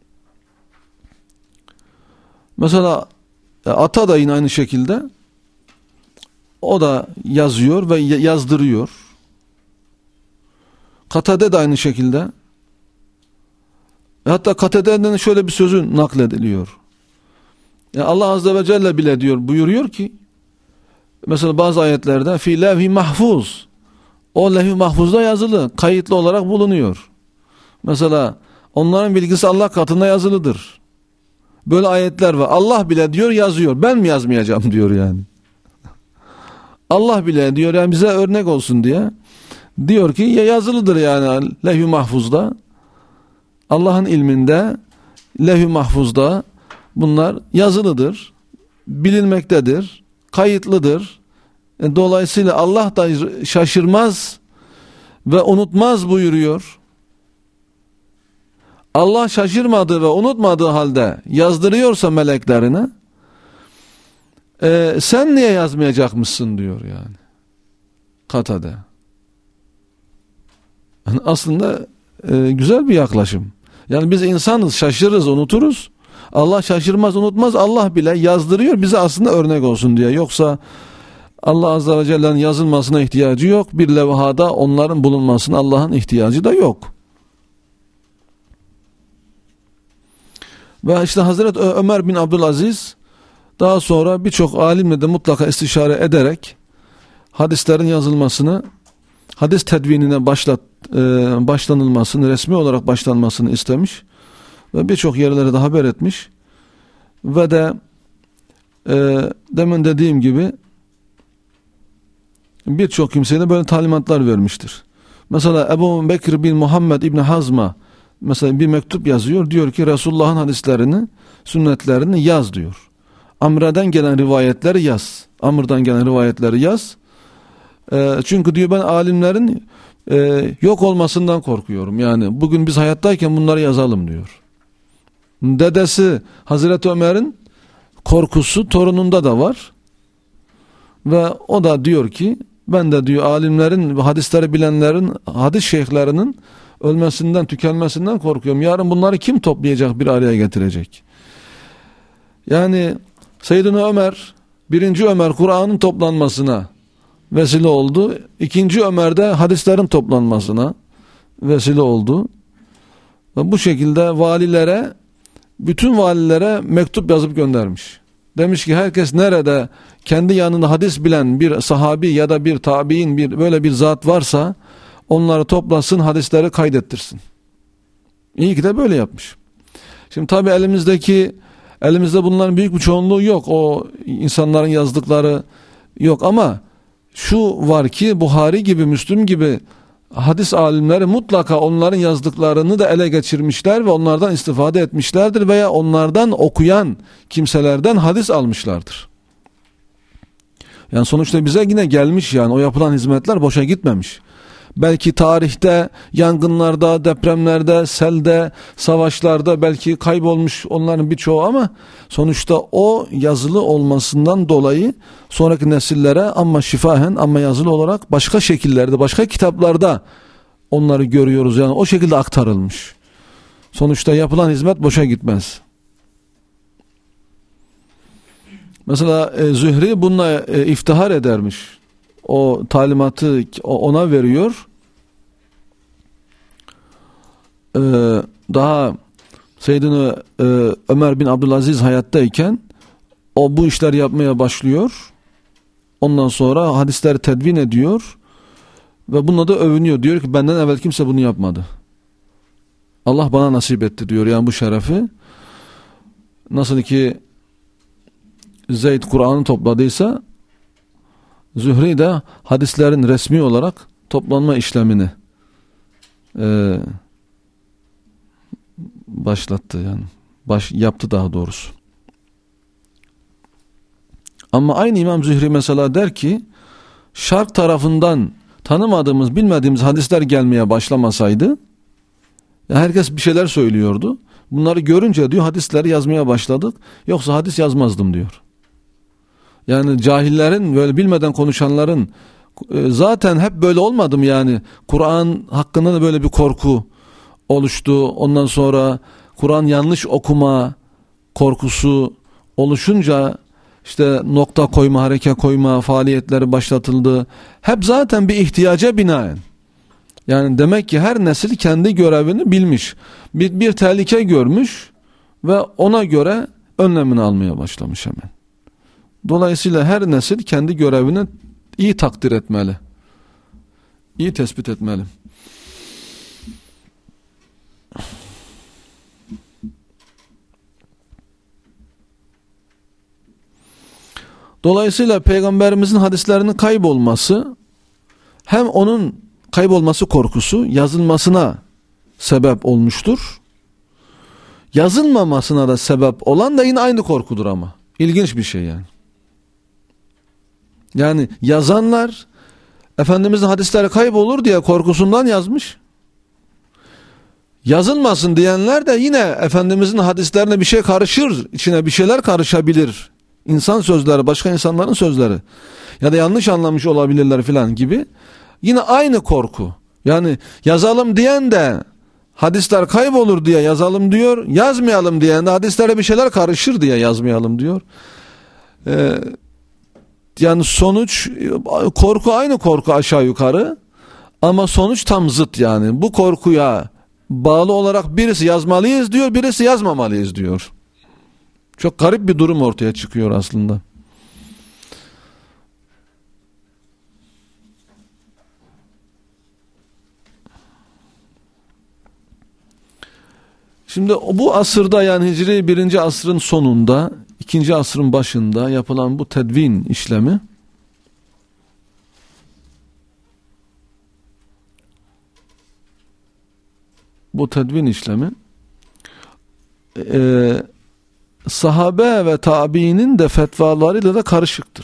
Mesela Ata da yine aynı şekilde, o da yazıyor ve yazdırıyor. Katade de aynı şekilde. Hatta Katade'den şöyle bir sözü naklediliyor. Yani Allah Azze ve Celle bile diyor, buyuruyor ki mesela bazı ayetlerde fi levh-i mahfuz, o levh-i mahfuzda yazılı, kayıtlı olarak bulunuyor. Mesela onların bilgisi Allah katında yazılıdır. Böyle ayetler var. Allah bile diyor yazıyor. Ben mi yazmayacağım diyor yani. Allah bile diyor yani bize örnek olsun diye diyor ki ya yazılıdır yani levh-i mahfuzda, Allah'ın ilminde levh-i mahfuzda bunlar yazılıdır, bilinmektedir, kayıtlıdır. Dolayısıyla Allah da şaşırmaz ve unutmaz buyuruyor. Allah şaşırmadığı ve unutmadığı halde yazdırıyorsa meleklerine, sen niye yazmayacakmışsın diyor yani Katade. Yani aslında güzel bir yaklaşım. Yani biz insanız, şaşırırız, unuturuz. Allah şaşırmaz, unutmaz. Allah bile yazdırıyor bize aslında örnek olsun diye. Yoksa Allah Azze ve Celle'nin yazılmasına ihtiyacı yok. Bir levhada onların bulunmasına Allah'ın ihtiyacı da yok. Ve işte Hazreti Ömer bin Abdülaziz daha sonra birçok alimle de mutlaka istişare ederek hadislerin yazılmasını, hadis tedvinine başlanılmasını, resmi olarak başlanmasını istemiş. ve birçok yerlere de haber etmiş ve de demin dediğim gibi birçok kimseye de böyle talimatlar vermiştir. Mesela Ebu Bekir bin Muhammed İbni Hazm'a mesela bir mektup yazıyor. Diyor ki Resulullah'ın hadislerini, sünnetlerini yaz diyor. Amr'den gelen rivayetleri yaz. Amr'dan gelen rivayetleri yaz. Çünkü diyor ben alimlerin yok olmasından korkuyorum. Yani bugün biz hayattayken bunları yazalım diyor. Dedesi Hazreti Ömer'in korkusu torununda da var. Ve o da diyor ki ben de diyor alimlerin, hadisleri bilenlerin, hadis şeyhlerinin ölmesinden, tükenmesinden korkuyorum. Yarın bunları kim toplayacak, bir araya getirecek? Yani Seyyidina Ömer, birinci Ömer Kur'an'ın toplanmasına vesile oldu. İkinci Ömer de hadislerin toplanmasına vesile oldu. Ve bu şekilde valilere, bütün valilere mektup yazıp göndermiş. Demiş ki herkes nerede kendi yanında hadis bilen bir sahabi ya da bir tabiin böyle bir zat varsa onları toplasın, hadisleri kaydettirsin. İyi ki de böyle yapmış. Şimdi tabi elimizde bunların büyük bir çoğunluğu yok. O insanların yazdıkları yok ama şu var ki Buhari gibi, Müslüm gibi hadis alimleri mutlaka onların yazdıklarını da ele geçirmişler ve onlardan istifade etmişlerdir veya onlardan okuyan kimselerden hadis almışlardır. Yani sonuçta bize yine gelmiş, yani o yapılan hizmetler boşa gitmemiş. Belki tarihte, yangınlarda, depremlerde, selde, savaşlarda belki kaybolmuş onların birçoğu ama sonuçta o yazılı olmasından dolayı sonraki nesillere ama şifahen ama yazılı olarak başka şekillerde, başka kitaplarda onları görüyoruz. Yani o şekilde aktarılmış. Sonuçta yapılan hizmet boşa gitmez. Mesela Zühri bununla iftihar edermiş. O talimatı ona veriyor. Daha Seyyidina Ömer bin Abdülaziz hayattayken o bu işler yapmaya başlıyor. Ondan sonra hadisleri tedvin ediyor ve bununla da övünüyor. Diyor ki benden evvel kimse bunu yapmadı. Allah bana nasip etti diyor, yani bu şerefi. Nasıl ki Zeyd Kur'an'ı topladıysa Zühri de hadislerin resmi olarak toplanma işlemini başlattı, yani yaptı daha doğrusu. Ama aynı İmam Zühri mesela der ki şark tarafından tanımadığımız, bilmediğimiz hadisler gelmeye başlamasaydı, ya herkes bir şeyler söylüyordu. Bunları görünce diyor hadisleri yazmaya başladık. Yoksa hadis yazmazdım diyor. Yani cahillerin, böyle bilmeden konuşanların zaten hep böyle olmadım yani. Kur'an hakkında da böyle bir korku oluştu. Ondan sonra Kur'an yanlış okuma korkusu oluşunca işte nokta koyma, hareke koyma faaliyetleri başlatıldı. Hep zaten bir ihtiyaca binaen. Yani demek ki her nesil kendi görevini bilmiş. Bir tehlike görmüş ve ona göre önlemini almaya başlamış hemen. Dolayısıyla her nesil kendi görevini iyi takdir etmeli. İyi tespit etmeli. Dolayısıyla Peygamberimizin hadislerinin kaybolması, hem onun kaybolması korkusu yazılmasına sebep olmuştur. Yazılmamasına da sebep olan da yine aynı korkudur ama. İlginç bir şey yani. Yani yazanlar Efendimizin hadisleri kaybolur diye korkusundan yazmış. Yazılmasın diyenler de yine Efendimizin hadislerine bir şey karışır, içine bir şeyler karışabilir. İnsan sözleri, başka insanların sözleri ya da yanlış anlamış olabilirler filan gibi. Yine aynı korku. Yani yazalım diyen de hadisler kaybolur diye yazalım diyor. Yazmayalım diyen de hadislere bir şeyler karışır diye yazmayalım diyor. Yani sonuç, korku aynı korku aşağı yukarı ama sonuç tam zıt yani. Bu korkuya bağlı olarak birisi yazmalıyız diyor, birisi yazmamalıyız diyor. Çok garip bir durum ortaya çıkıyor aslında. Şimdi bu asırda, yani Hicri 1. asrın sonunda, 2. asrın başında yapılan bu tedvin işlemi sahabe ve tabiinin de fetvalarıyla da karışıktır.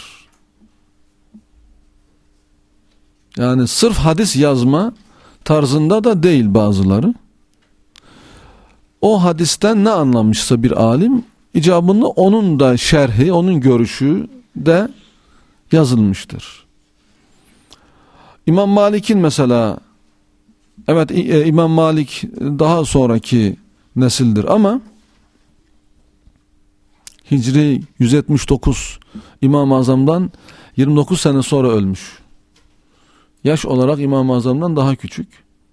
Yani sırf hadis yazma tarzında da değil bazıları. O hadisten ne anlamışsa bir alim, icabında onun da şerhi, onun görüşü de yazılmıştır. İmam Malik'in mesela, evet, İmam Malik daha sonraki nesildir ama Hicri 179 İmam-ı Azam'dan 29 sene sonra ölmüş. Yaş olarak İmam-ı Azam'dan daha küçük.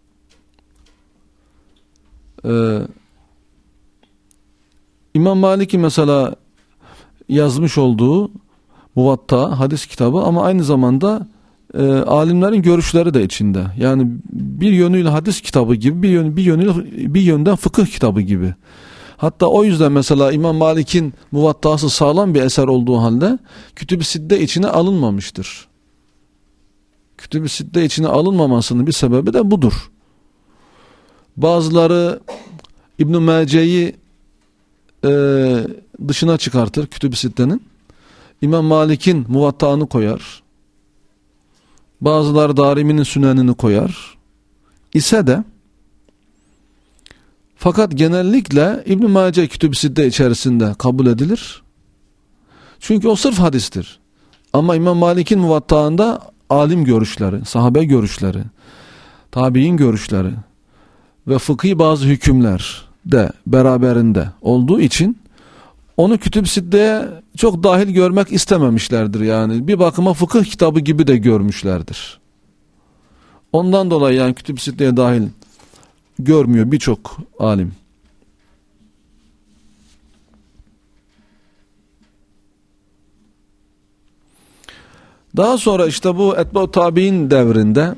İmam Malik'in mesela yazmış olduğu Muvatta hadis kitabı, ama aynı zamanda alimlerin görüşleri de içinde. Yani bir yönüyle hadis kitabı gibi, bir yönden fıkıh kitabı gibi. Hatta o yüzden mesela İmam Malik'in Muvatta'sı sağlam bir eser olduğu halde Kütüb-i Sitte içine alınmamıştır. Kütüb-i Sitte içine alınmamasının bir sebebi de budur. Bazıları İbn-i Mace'yi dışına çıkartır Kütüb-i Sitte'nin. İmam Malik'in Muvatta'ını koyar. Bazıları Darimi'nin Sünen'ini koyar. İse de, fakat genellikle İbn-i Mace Kütüb-i Sitte içerisinde kabul edilir. Çünkü o sırf hadistir. Ama İmam Malik'in Muvatta'ında alim görüşleri, sahabe görüşleri, tabi'in görüşleri ve fıkhi bazı hükümler de beraberinde olduğu için onu Kütüb-i Sitte'ye çok dahil görmek istememişlerdir. Yani bir bakıma fıkıh kitabı gibi de görmüşlerdir. Ondan dolayı yani Kütüb-i Sitte'ye dahil görmüyor birçok alim. Daha sonra işte bu Etba-u Tabi'in devrinde,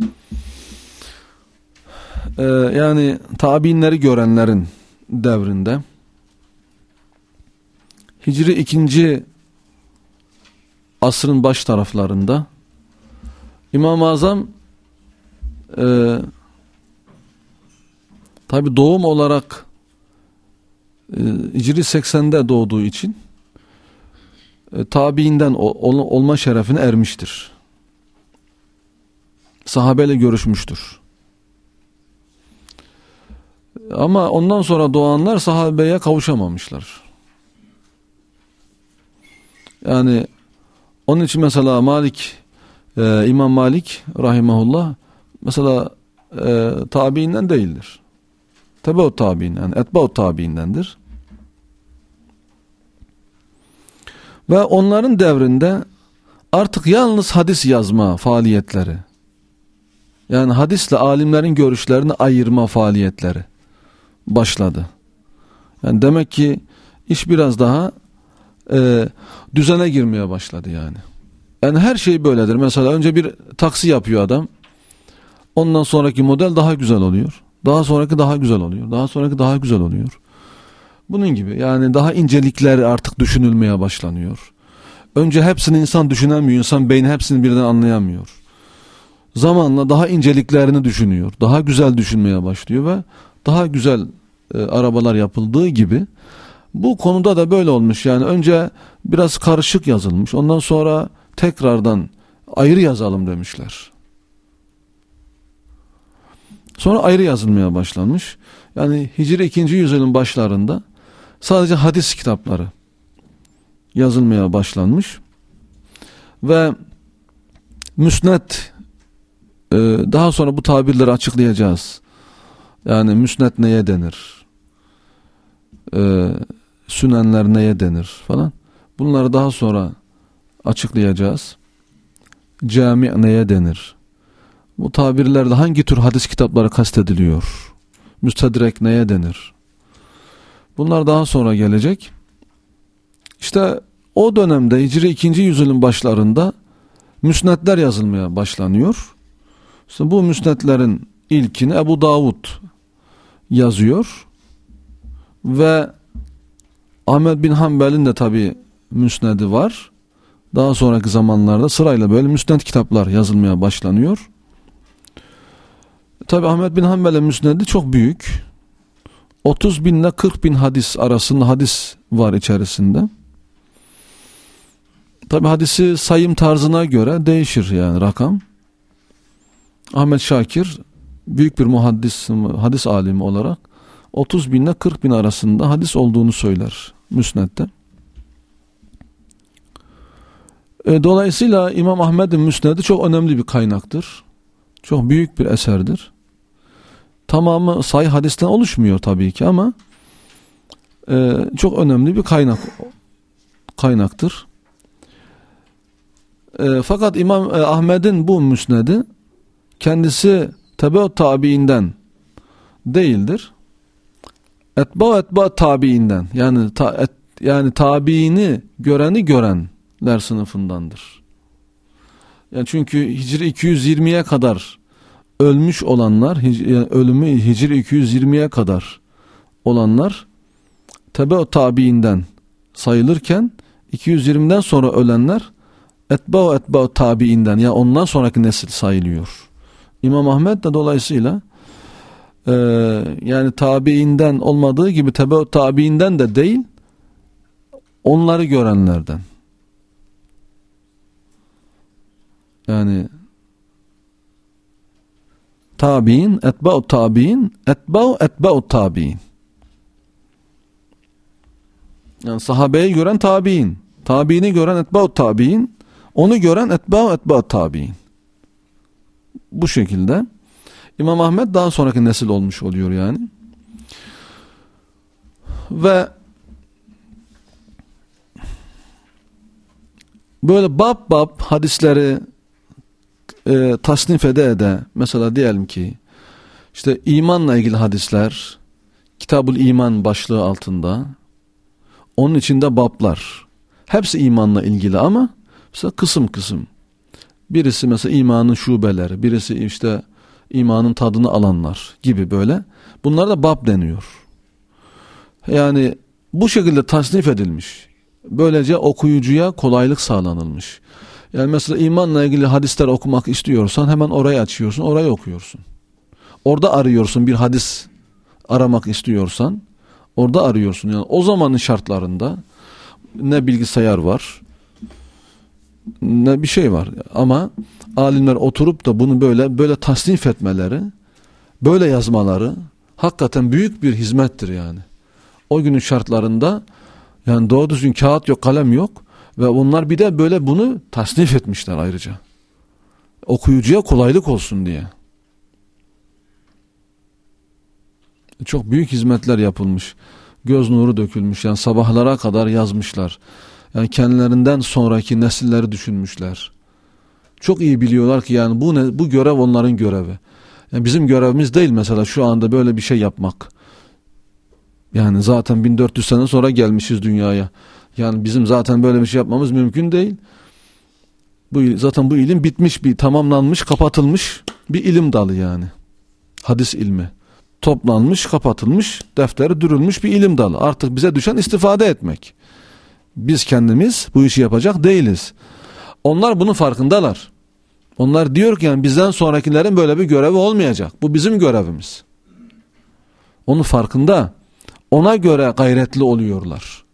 yani tabiinleri görenlerin devrinde, Hicri 2. asrın baş taraflarında İmam-ı Azam tabi doğum olarak Hicri 80'de doğduğu için tabiinden olma şerefine ermiştir. Sahabeyle görüşmüştür. Ama ondan sonra doğanlar sahabeye kavuşamamışlar. Yani onun için mesela İmam Malik rahimahullah mesela tabiinden değildir. Tebe-u tabiin, yani etba-u tabiindendir. Ve onların devrinde artık yalnız hadis yazma faaliyetleri, yani hadisle alimlerin görüşlerini ayırma faaliyetleri başladı. Yani demek ki iş biraz daha düzene girmeye başladı yani. Yani her şey böyledir. Mesela önce bir taksi yapıyor adam. Ondan sonraki model daha güzel oluyor. Daha sonraki daha güzel oluyor. Daha sonraki daha güzel oluyor. Bunun gibi yani daha incelikler artık düşünülmeye başlanıyor. Önce hepsini insan düşünemiyor. İnsan beyni hepsini birden anlayamıyor. Zamanla daha inceliklerini düşünüyor. Daha güzel düşünmeye başlıyor ve daha güzel arabalar yapıldığı gibi bu konuda da böyle olmuş. Yani önce biraz karışık yazılmış. Ondan sonra tekrardan ayrı yazalım demişler. Sonra ayrı yazılmaya başlanmış. Yani Hicri 2. yüzyılın başlarında sadece hadis kitapları yazılmaya başlanmış. Ve müsned, daha sonra bu tabirleri açıklayacağız. Yani müsned neye denir? Sünenler neye denir falan. Bunları daha sonra açıklayacağız. Cami neye denir? Bu tabirlerde hangi tür hadis kitapları kastediliyor? Müstedrek neye denir? Bunlar daha sonra gelecek. İşte o dönemde Hicri 2. yüzyılın başlarında müsnedler yazılmaya başlanıyor. İşte bu müsnedlerin ilkini Ebu Davud yazıyor. Ve Ahmed bin Hanbel'in de tabi müsnedi var. Daha sonraki zamanlarda sırayla böyle müsned kitaplar yazılmaya başlanıyor. Tabi Ahmed bin Hanbel'in müsnedi çok büyük. 30 bin ile 40 bin hadis arasında hadis var içerisinde. Tabi hadisi sayım tarzına göre değişir yani rakam. Ahmet Şakir büyük bir hadis alimi olarak 30 bin ile 40 bin arasında hadis olduğunu söyler müsnedde. Dolayısıyla İmam Ahmed'in müsnedi çok önemli bir kaynaktır. Çok büyük bir eserdir. Tamamı sahih hadisten oluşmuyor tabii ki ama çok önemli bir kaynaktır. Fakat İmam Ahmed'in bu müsnedi kendisi tebe-u tabiinden değildir. Etba tabiinden yani tabiini görenler sınıfındandır. Yani çünkü Hicri 220'ye kadar ölmüş olanlar, yani ölümü Hicri 220'ye kadar olanlar tebe-u tabiinden sayılırken 220'den sonra ölenler etba tabiinden yani ondan sonraki nesil sayılıyor. İmam Ahmed de dolayısıyla yani tabiinden olmadığı gibi tebe-u tabiinden de değil, onları görenlerden. Yani tabiin, etba'u tabiin, etba'u tabiin. Yani sahabeyi gören tabiin, tabiini gören etba'u tabiin, onu gören etba'u tabiin. Bu şekilde İmam Ahmed daha sonraki nesil olmuş oluyor yani. Ve böyle bab hadisleri tasnif ede mesela diyelim ki işte imanla ilgili hadisler Kitabul İman başlığı altında, onun içinde bablar hepsi imanla ilgili ama mesela kısım birisi mesela imanın şubeleri, birisi işte imanın tadını alanlar gibi böyle, bunlar da bab deniyor. Yani bu şekilde tasnif edilmiş, böylece okuyucuya kolaylık sağlanılmış. Yani mesela imanla ilgili hadisler okumak istiyorsan hemen orayı açıyorsun, orayı okuyorsun. Orada arıyorsun, bir hadis aramak istiyorsan orada arıyorsun. Yani o zamanın şartlarında ne bilgisayar var ne bir şey var ama alimler oturup da bunu böyle tasnif etmeleri, böyle yazmaları hakikaten büyük bir hizmettir yani. O günün şartlarında yani doğru düzgün kağıt yok, kalem yok. Ve onlar bir de böyle bunu tasnif etmişler ayrıca. Okuyucuya kolaylık olsun diye. Çok büyük hizmetler yapılmış. Göz nuru dökülmüş. Yani sabahlara kadar yazmışlar. Yani kendilerinden sonraki nesilleri düşünmüşler. Çok iyi biliyorlar ki yani bu görev onların görevi. Yani bizim görevimiz değil mesela şu anda böyle bir şey yapmak. Yani zaten 1400 sene sonra gelmişiz dünyaya. Yani bizim zaten böyle bir şey yapmamız mümkün değil. Zaten bu ilim bitmiş, tamamlanmış, kapatılmış bir ilim dalı yani. Hadis ilmi. Toplanmış, kapatılmış, defteri dürülmüş bir ilim dalı. Artık bize düşen istifade etmek. Biz kendimiz bu işi yapacak değiliz. Onlar bunun farkındalar. Onlar diyor ki yani bizden sonrakilerin böyle bir görevi olmayacak. Bu bizim görevimiz. Onun farkında. Ona göre gayretli oluyorlar.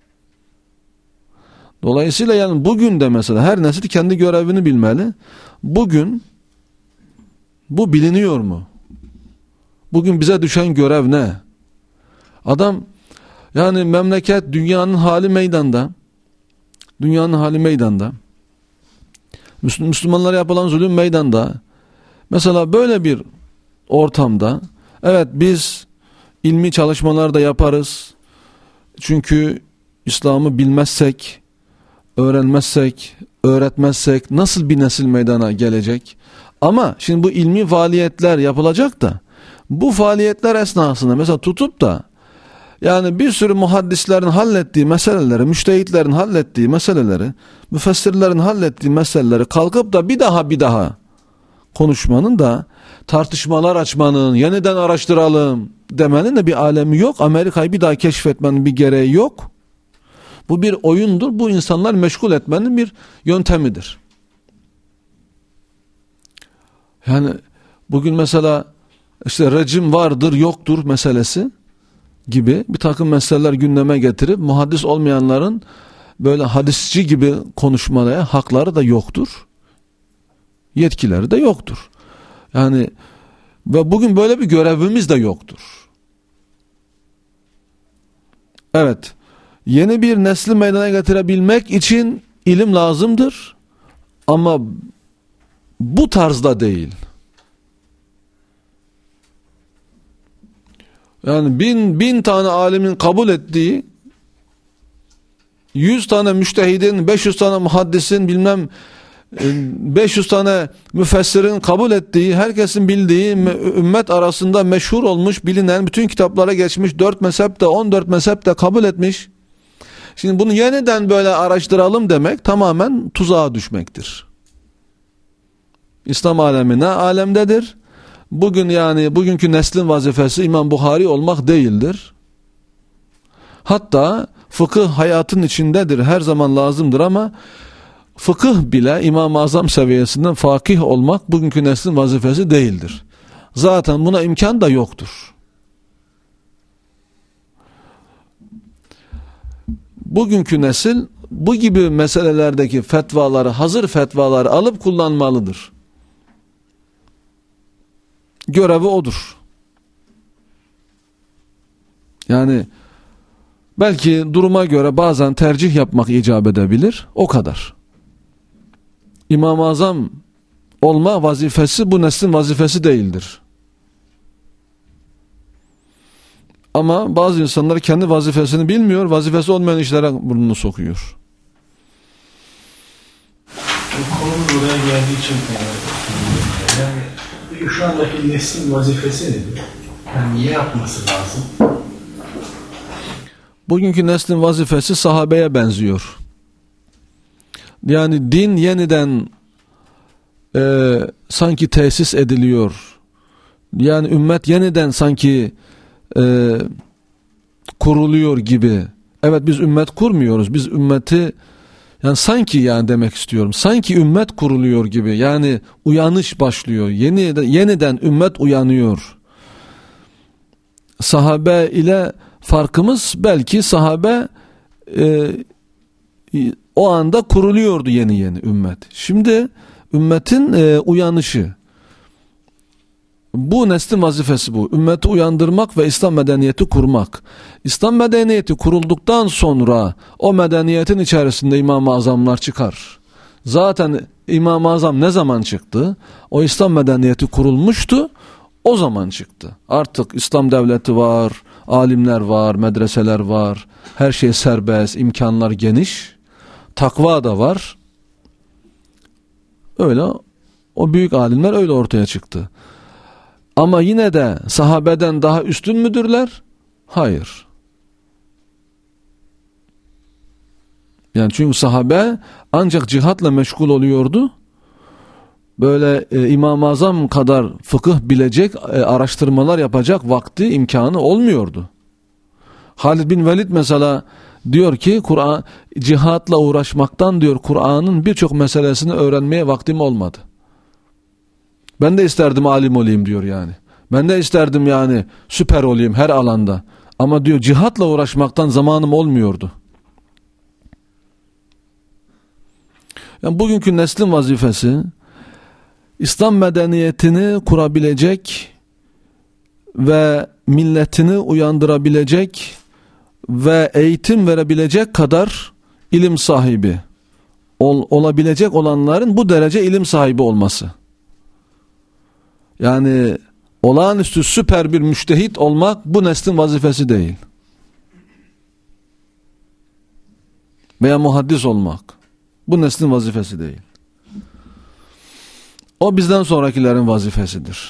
Dolayısıyla yani bugün de mesela her nesil kendi görevini bilmeli. Bugün bu biliniyor mu? Bugün bize düşen görev ne? Adam yani memleket dünyanın hali meydanda. Dünyanın hali meydanda. Müslümanlara yapılan zulüm meydanda. Mesela böyle bir ortamda evet biz ilmi çalışmalar da yaparız. Çünkü İslam'ı bilmezsek, öğrenmezsek, öğretmezsek nasıl bir nesil meydana gelecek? Ama şimdi bu ilmi faaliyetler yapılacak da bu faaliyetler esnasında mesela tutup da yani bir sürü muhaddislerin hallettiği meseleleri, müştehitlerin hallettiği meseleleri, müfessirlerin hallettiği meseleleri kalkıp da bir daha konuşmanın da tartışmalar açmanın, yeniden araştıralım, demenin de bir alemi yok. Amerika'yı bir daha keşfetmenin bir gereği yok. Bu bir oyundur. Bu insanlar meşgul etmenin bir yöntemidir. Yani bugün mesela işte rejim vardır yoktur meselesi gibi bir takım meseleler gündeme getirip muhaddis olmayanların böyle hadisçi gibi konuşmaya hakları da yoktur. Yetkileri de yoktur. Yani ve bugün böyle bir görevimiz de yoktur. Evet, yeni bir nesli meydana getirebilmek için ilim lazımdır. Ama bu tarzda değil. Yani bin tane alimin kabul ettiği, 100 tane müştehidin, 500 tane muhaddisin, bilmem 500 tane müfessirin kabul ettiği, herkesin bildiği, ümmet arasında meşhur olmuş, bilinen, bütün kitaplara geçmiş 4 mezhep de 14 mezhep de kabul etmiş. Şimdi bunu yeniden böyle araştıralım demek tamamen tuzağa düşmektir. İslam alemi ne alemdedir? Bugün yani bugünkü neslin vazifesi İmam Buhari olmak değildir. Hatta fıkıh hayatın içindedir, her zaman lazımdır ama fıkıh bile İmam-ı Azam seviyesinden fakih olmak bugünkü neslin vazifesi değildir. Zaten buna imkan da yoktur. Bugünkü nesil bu gibi meselelerdeki fetvaları, hazır fetvaları alıp kullanmalıdır. Görevi odur. Yani belki duruma göre bazen tercih yapmak icap edebilir. O kadar. İmam-ı Azam olma vazifesi bu neslin vazifesi değildir. Ama bazı insanlar kendi vazifesini bilmiyor, vazifesi olmayan işlere burnunu sokuyor. Konumuz buraya geldiği için yani şu andaki neslin vazifesi nedir? Yani niye yapması lazım? Bugünkü neslin vazifesi sahabeye benziyor. Yani din yeniden sanki tesis ediliyor. Yani ümmet yeniden sanki kuruluyor gibi. Evet, biz ümmet kurmuyoruz. Biz ümmeti yani sanki yani demek istiyorum. Sanki ümmet kuruluyor gibi. Yani uyanış başlıyor. Yeniden ümmet uyanıyor. Sahabe ile farkımız belki sahabe o anda kuruluyordu yeni ümmet. Şimdi ümmetin uyanışı. Bu neslin vazifesi bu. Ümmeti uyandırmak ve İslam medeniyeti kurmak. İslam medeniyeti kurulduktan sonra o medeniyetin içerisinde İmam-ı Azamlar çıkar. Zaten İmam-ı Azam ne zaman çıktı? O İslam medeniyeti kurulmuştu. O zaman çıktı. Artık İslam devleti var, alimler var, medreseler var. Her şey serbest, imkanlar geniş. Takva da var. Öyle o büyük alimler öyle ortaya çıktı. Ama yine de sahabeden daha üstün müdürler? Hayır. Yani çünkü sahabe ancak cihatla meşgul oluyordu. Böyle İmam-ı Azam kadar fıkıh bilecek, araştırmalar yapacak vakti, imkanı olmuyordu. Halid bin Velid mesela diyor ki Kur'an cihatla uğraşmaktan diyor Kur'an'ın birçok meselesini öğrenmeye vaktim olmadı. Ben de isterdim alim olayım diyor yani. Ben de isterdim yani süper olayım her alanda. Ama diyor cihatla uğraşmaktan zamanım olmuyordu. Yani bugünkü neslin vazifesi İslam medeniyetini kurabilecek ve milletini uyandırabilecek ve eğitim verebilecek kadar ilim sahibi olabilecek olanların bu derece ilim sahibi olması. Yani olağanüstü süper bir müştehit olmak bu neslin vazifesi değil. Veya muhaddis olmak bu neslin vazifesi değil. O bizden sonrakilerin vazifesidir.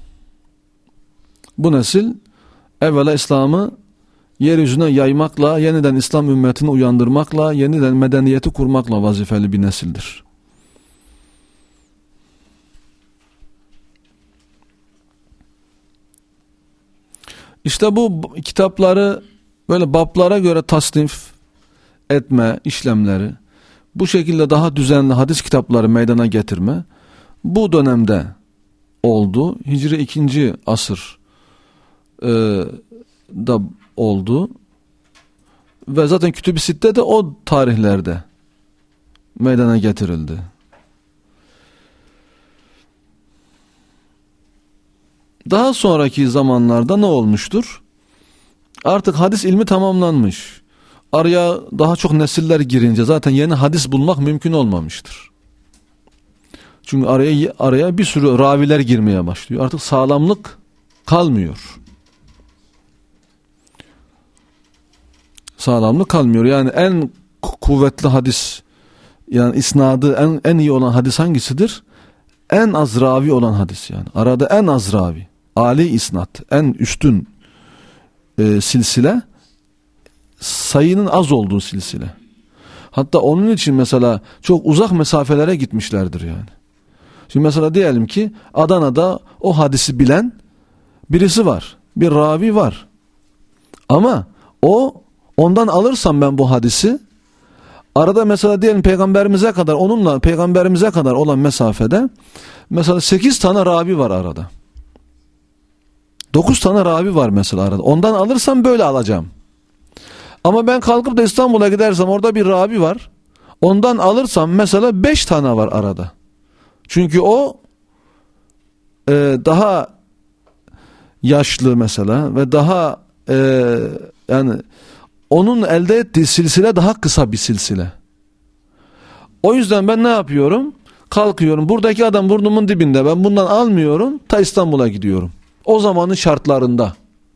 Bu nesil evvela İslam'ı yeryüzüne yaymakla, yeniden İslam ümmetini uyandırmakla, yeniden medeniyeti kurmakla vazifeli bir nesildir. İşte bu kitapları böyle bablara göre tasnif etme işlemleri, bu şekilde daha düzenli hadis kitapları meydana getirme bu dönemde oldu. Hicri 2. asır da oldu. Ve zaten Kütüb-i Sitte de o tarihlerde meydana getirildi. Daha sonraki zamanlarda ne olmuştur? Artık hadis ilmi tamamlanmış. Araya daha çok nesiller girince zaten yeni hadis bulmak mümkün olmamıştır. Çünkü araya bir sürü raviler girmeye başlıyor. Artık sağlamlık kalmıyor. Sağlamlık kalmıyor. Yani en kuvvetli hadis, yani isnadı en iyi olan hadis hangisidir? En az ravi olan hadis yani. Arada en az ravi. Ali isnat, en üstün silsile, sayının az olduğu silsile. Hatta onun için mesela çok uzak mesafelere gitmişlerdir yani. Şimdi mesela diyelim ki Adana'da o hadisi bilen birisi var. Bir ravi var. Ama ondan alırsam ben bu hadisi, arada mesela diyelim onunla peygamberimize kadar olan mesafede mesela 8 tane ravi var arada. 9 tane ravi var mesela arada. Ondan alırsam böyle alacağım. Ama ben kalkıp da İstanbul'a gidersem orada bir ravi var. Ondan alırsam mesela 5 tane var arada. Çünkü o daha yaşlı mesela ve daha yani onun elde ettiği silsile daha kısa bir silsile. O yüzden ben ne yapıyorum? Kalkıyorum. Buradaki adam burnumun dibinde. Ben bundan almıyorum. Ta İstanbul'a gidiyorum. O zamanın şartlarında.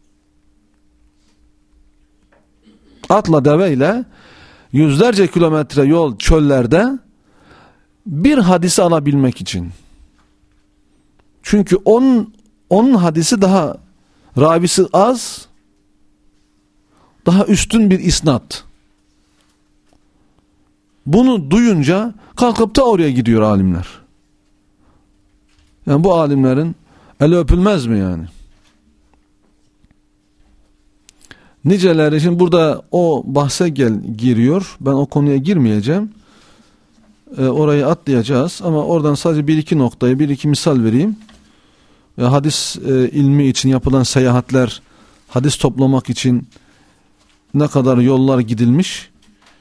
Atla deveyle yüzlerce kilometre yol çöllerde bir hadisi alabilmek için. Çünkü onun hadisi daha ravisi az, daha üstün bir isnat. Bunu duyunca kalkıp da oraya gidiyor alimler. Yani bu alimlerin eli öpülmez mi yani? Niceleri, şimdi burada o bahse giriyor. Ben o konuya girmeyeceğim. Orayı atlayacağız ama oradan sadece bir iki misal vereyim. Hadis ilmi için yapılan seyahatler, hadis toplamak için ne kadar yollar gidilmiş.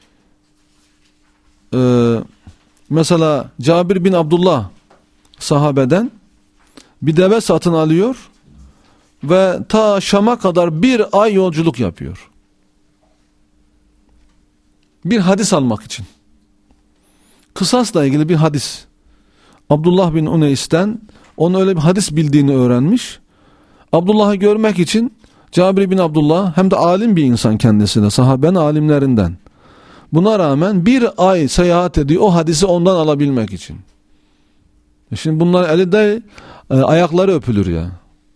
Mesela Cabir bin Abdullah sahabeden bir deve satın alıyor ve ta Şam'a kadar bir ay yolculuk yapıyor. Bir hadis almak için. Kısasla ilgili bir hadis. Abdullah bin Uneys'ten onun öyle bir hadis bildiğini öğrenmiş. Abdullah'ı görmek için Cabir bin Abdullah, hem de alim bir insan kendisi de, sahabenin alimlerinden. Buna rağmen bir ay seyahat ediyor o hadisi ondan alabilmek için. Şimdi bunlar eli de ayakları öpülür ya.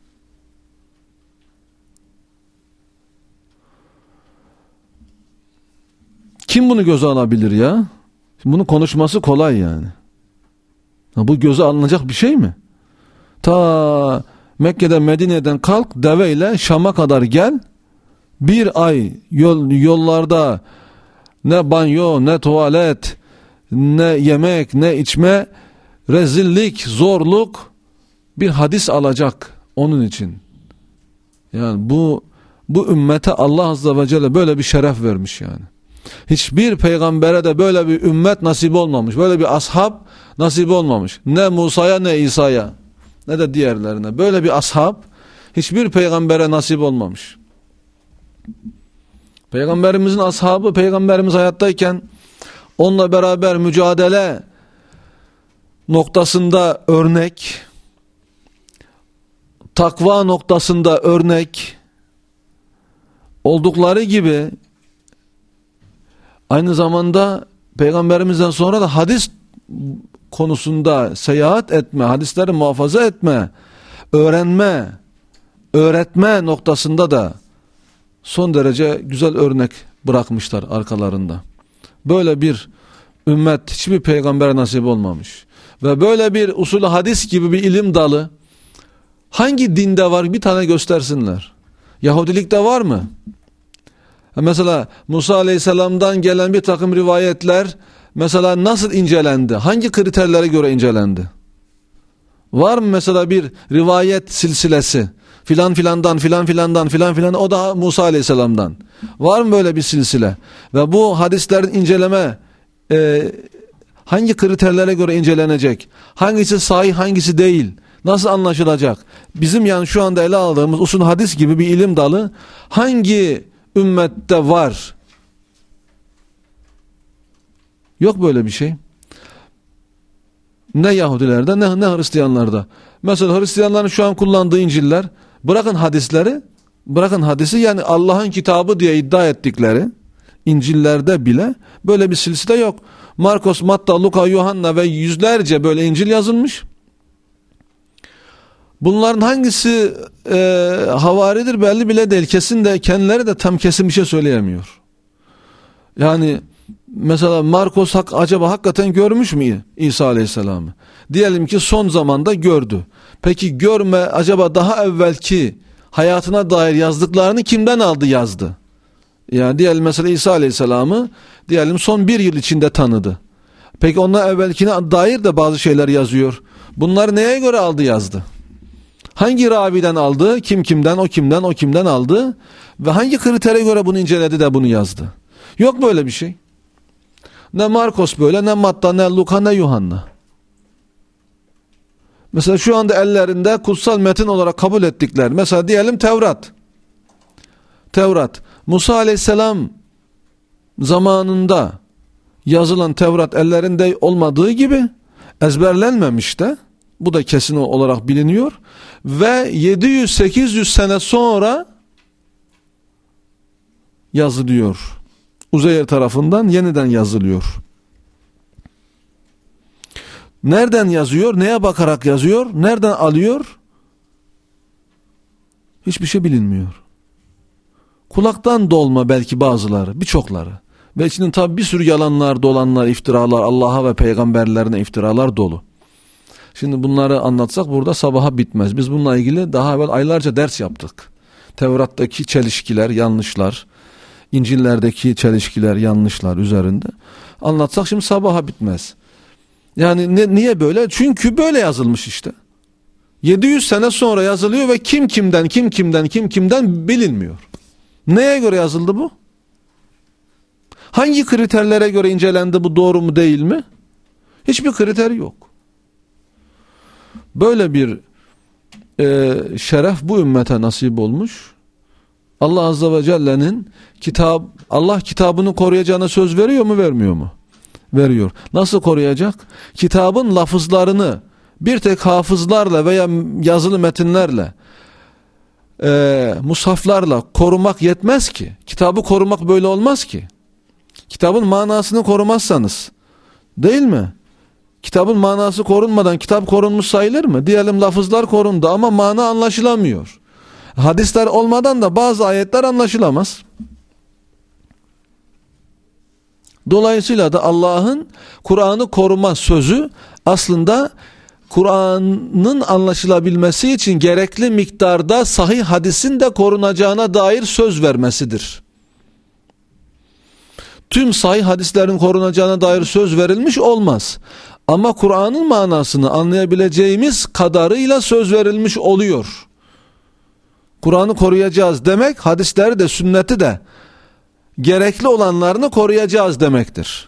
Kim bunu göze alabilir ya? Şimdi bunun konuşması kolay yani. Bu göze alınacak bir şey mi? Ta Mekke'den, Medine'den kalk, deveyle Şam'a kadar gel. Bir ay yollarda ne banyo, ne tuvalet, ne yemek, ne içme, rezillik, zorluk, bir hadis alacak onun için. Yani bu ümmete Allah Azze ve Celle böyle bir şeref vermiş yani. Hiçbir peygambere de böyle bir ümmet nasip olmamış. Böyle bir ashab nasip olmamış. Ne Musa'ya ne İsa'ya ne de diğerlerine. Böyle bir ashab hiçbir peygambere nasip olmamış. Peygamberimizin ashabı, peygamberimiz hayattayken onunla beraber mücadele noktasında örnek, takva noktasında örnek oldukları gibi aynı zamanda peygamberimizden sonra da hadis konusunda seyahat etme, hadisleri muhafaza etme, öğrenme, öğretme noktasında da son derece güzel örnek bırakmışlar arkalarında. Böyle bir ümmet hiçbir peygambere nasip olmamış. Ve böyle bir usulü hadis gibi bir ilim dalı hangi dinde var, bir tane göstersinler. Yahudilikte var mı? Mesela Musa Aleyhisselam'dan gelen bir takım rivayetler mesela nasıl incelendi? Hangi kriterlere göre incelendi? Var mı mesela bir rivayet silsilesi? Filan filandan, filan filandan, filan filan, o da Musa Aleyhisselam'dan. Var mı böyle bir silsile? Ve bu hadislerin inceleme hangi kriterlere göre incelenecek? Hangisi sahih, hangisi değil? Nasıl anlaşılacak? Bizim yani şu anda ele aldığımız usul hadis gibi bir ilim dalı hangi ümmette var? Yok böyle bir şey. Ne Yahudilerde ne Hristiyanlarda. Mesela Hristiyanların şu an kullandığı İncil'ler, bırakın hadisleri, bırakın hadisi, yani Allah'ın kitabı diye iddia ettikleri İncil'lerde bile böyle bir silsile yok. Markos, Matta, Luka, Yuhanna ve yüzlerce böyle İncil yazılmış. Bunların hangisi havaridir belli bile değil. Kesin de kendileri de tam kesin bir şey söyleyemiyor. Yani mesela Markos acaba hakikaten görmüş mü İsa Aleyhisselam'ı? Diyelim ki son zamanda gördü. Peki görme acaba daha evvelki hayatına dair yazdıklarını kimden aldı yazdı? Yani diyelim mesela İsa Aleyhisselam'ı diyelim son bir yıl içinde tanıdı. Peki ondan evvelkine dair de bazı şeyler yazıyor. Bunları neye göre aldı yazdı? Hangi raviden aldı? Kim kimden, o kimden, o kimden aldı? Ve hangi kritere göre bunu inceledi de bunu yazdı? Yok böyle bir şey. Ne Markos böyle, ne Matta, ne Luka, ne Yuhanna. Mesela şu anda ellerinde kutsal metin olarak kabul ettikler. Mesela diyelim Tevrat. Tevrat. Musa Aleyhisselam zamanında yazılan Tevrat ellerinde olmadığı gibi ezberlenmemiş de. Bu da kesin olarak biliniyor. Ve 700-800 sene sonra yazılıyor. Uzeyr tarafından yeniden yazılıyor. Nereden yazıyor? Neye bakarak yazıyor? Nereden alıyor? Hiçbir şey bilinmiyor. Kulaktan dolma belki bazıları, birçokları. Ve içinde tabi bir sürü yalanlar, dolanlar, iftiralar, Allah'a ve peygamberlerine iftiralar dolu. Şimdi bunları anlatsak burada sabaha bitmez. Biz bununla ilgili daha evvel aylarca ders yaptık. Tevrat'taki çelişkiler, yanlışlar, İncil'lerdeki çelişkiler, yanlışlar üzerinde anlatsak şimdi sabaha bitmez. Yani niye böyle? Çünkü böyle yazılmış işte. 700 sene sonra yazılıyor ve kim kimden bilinmiyor. Neye göre yazıldı bu? Hangi kriterlere göre incelendi, bu doğru mu değil mi? Hiçbir kriter yok. Böyle bir şeref bu ümmete nasip olmuş. Allah Azze ve Celle'nin Allah kitabını koruyacağına söz veriyor mu, vermiyor mu? Veriyor. Nasıl koruyacak? Kitabın lafızlarını bir tek hafızlarla veya yazılı metinlerle, mushaflarla korumak yetmez ki. Kitabı korumak böyle olmaz ki. Kitabın manasını korumazsanız, değil mi? Kitabın manası korunmadan kitap korunmuş sayılır mı? Diyelim lafızlar korundu ama mana anlaşılamıyor. Hadisler olmadan da bazı ayetler anlaşılamaz. Dolayısıyla da Allah'ın Kur'an'ı koruma sözü aslında Kur'an'ın anlaşılabilmesi için gerekli miktarda sahih hadisin de korunacağına dair söz vermesidir. Tüm sahih hadislerin korunacağına dair söz verilmiş olmaz. Ama Kur'an'ın manasını anlayabileceğimiz kadarıyla söz verilmiş oluyor. Kur'an'ı koruyacağız demek, hadisleri de sünneti de gerekli olanlarını koruyacağız demektir.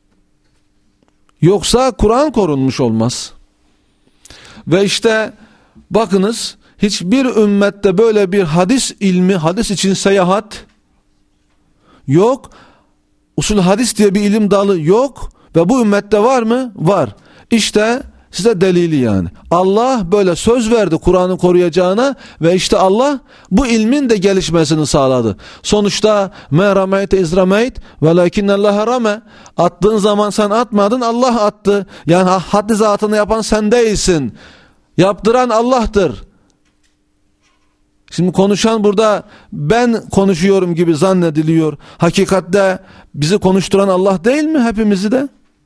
Yoksa Kur'an korunmuş olmaz. Ve işte bakınız, hiçbir ümmette böyle bir hadis ilmi, hadis için seyahat yok. Usul hadis diye bir ilim dalı yok. Ve bu ümmette var mı? Var. İşte size delili yani. Allah böyle söz verdi Kur'an'ı koruyacağına ve işte Allah bu ilmin de gelişmesini sağladı. Sonuçta me rameyte iz rameyt velakinnallaha rame. Attığın zaman sen atmadın, Allah attı. Yani haddi zatını yapan sen değilsin. Yaptıran Allah'tır. Şimdi konuşan burada ben konuşuyorum gibi zannediliyor. Hakikatte bizi konuşturan Allah değil mi, hepimizi de?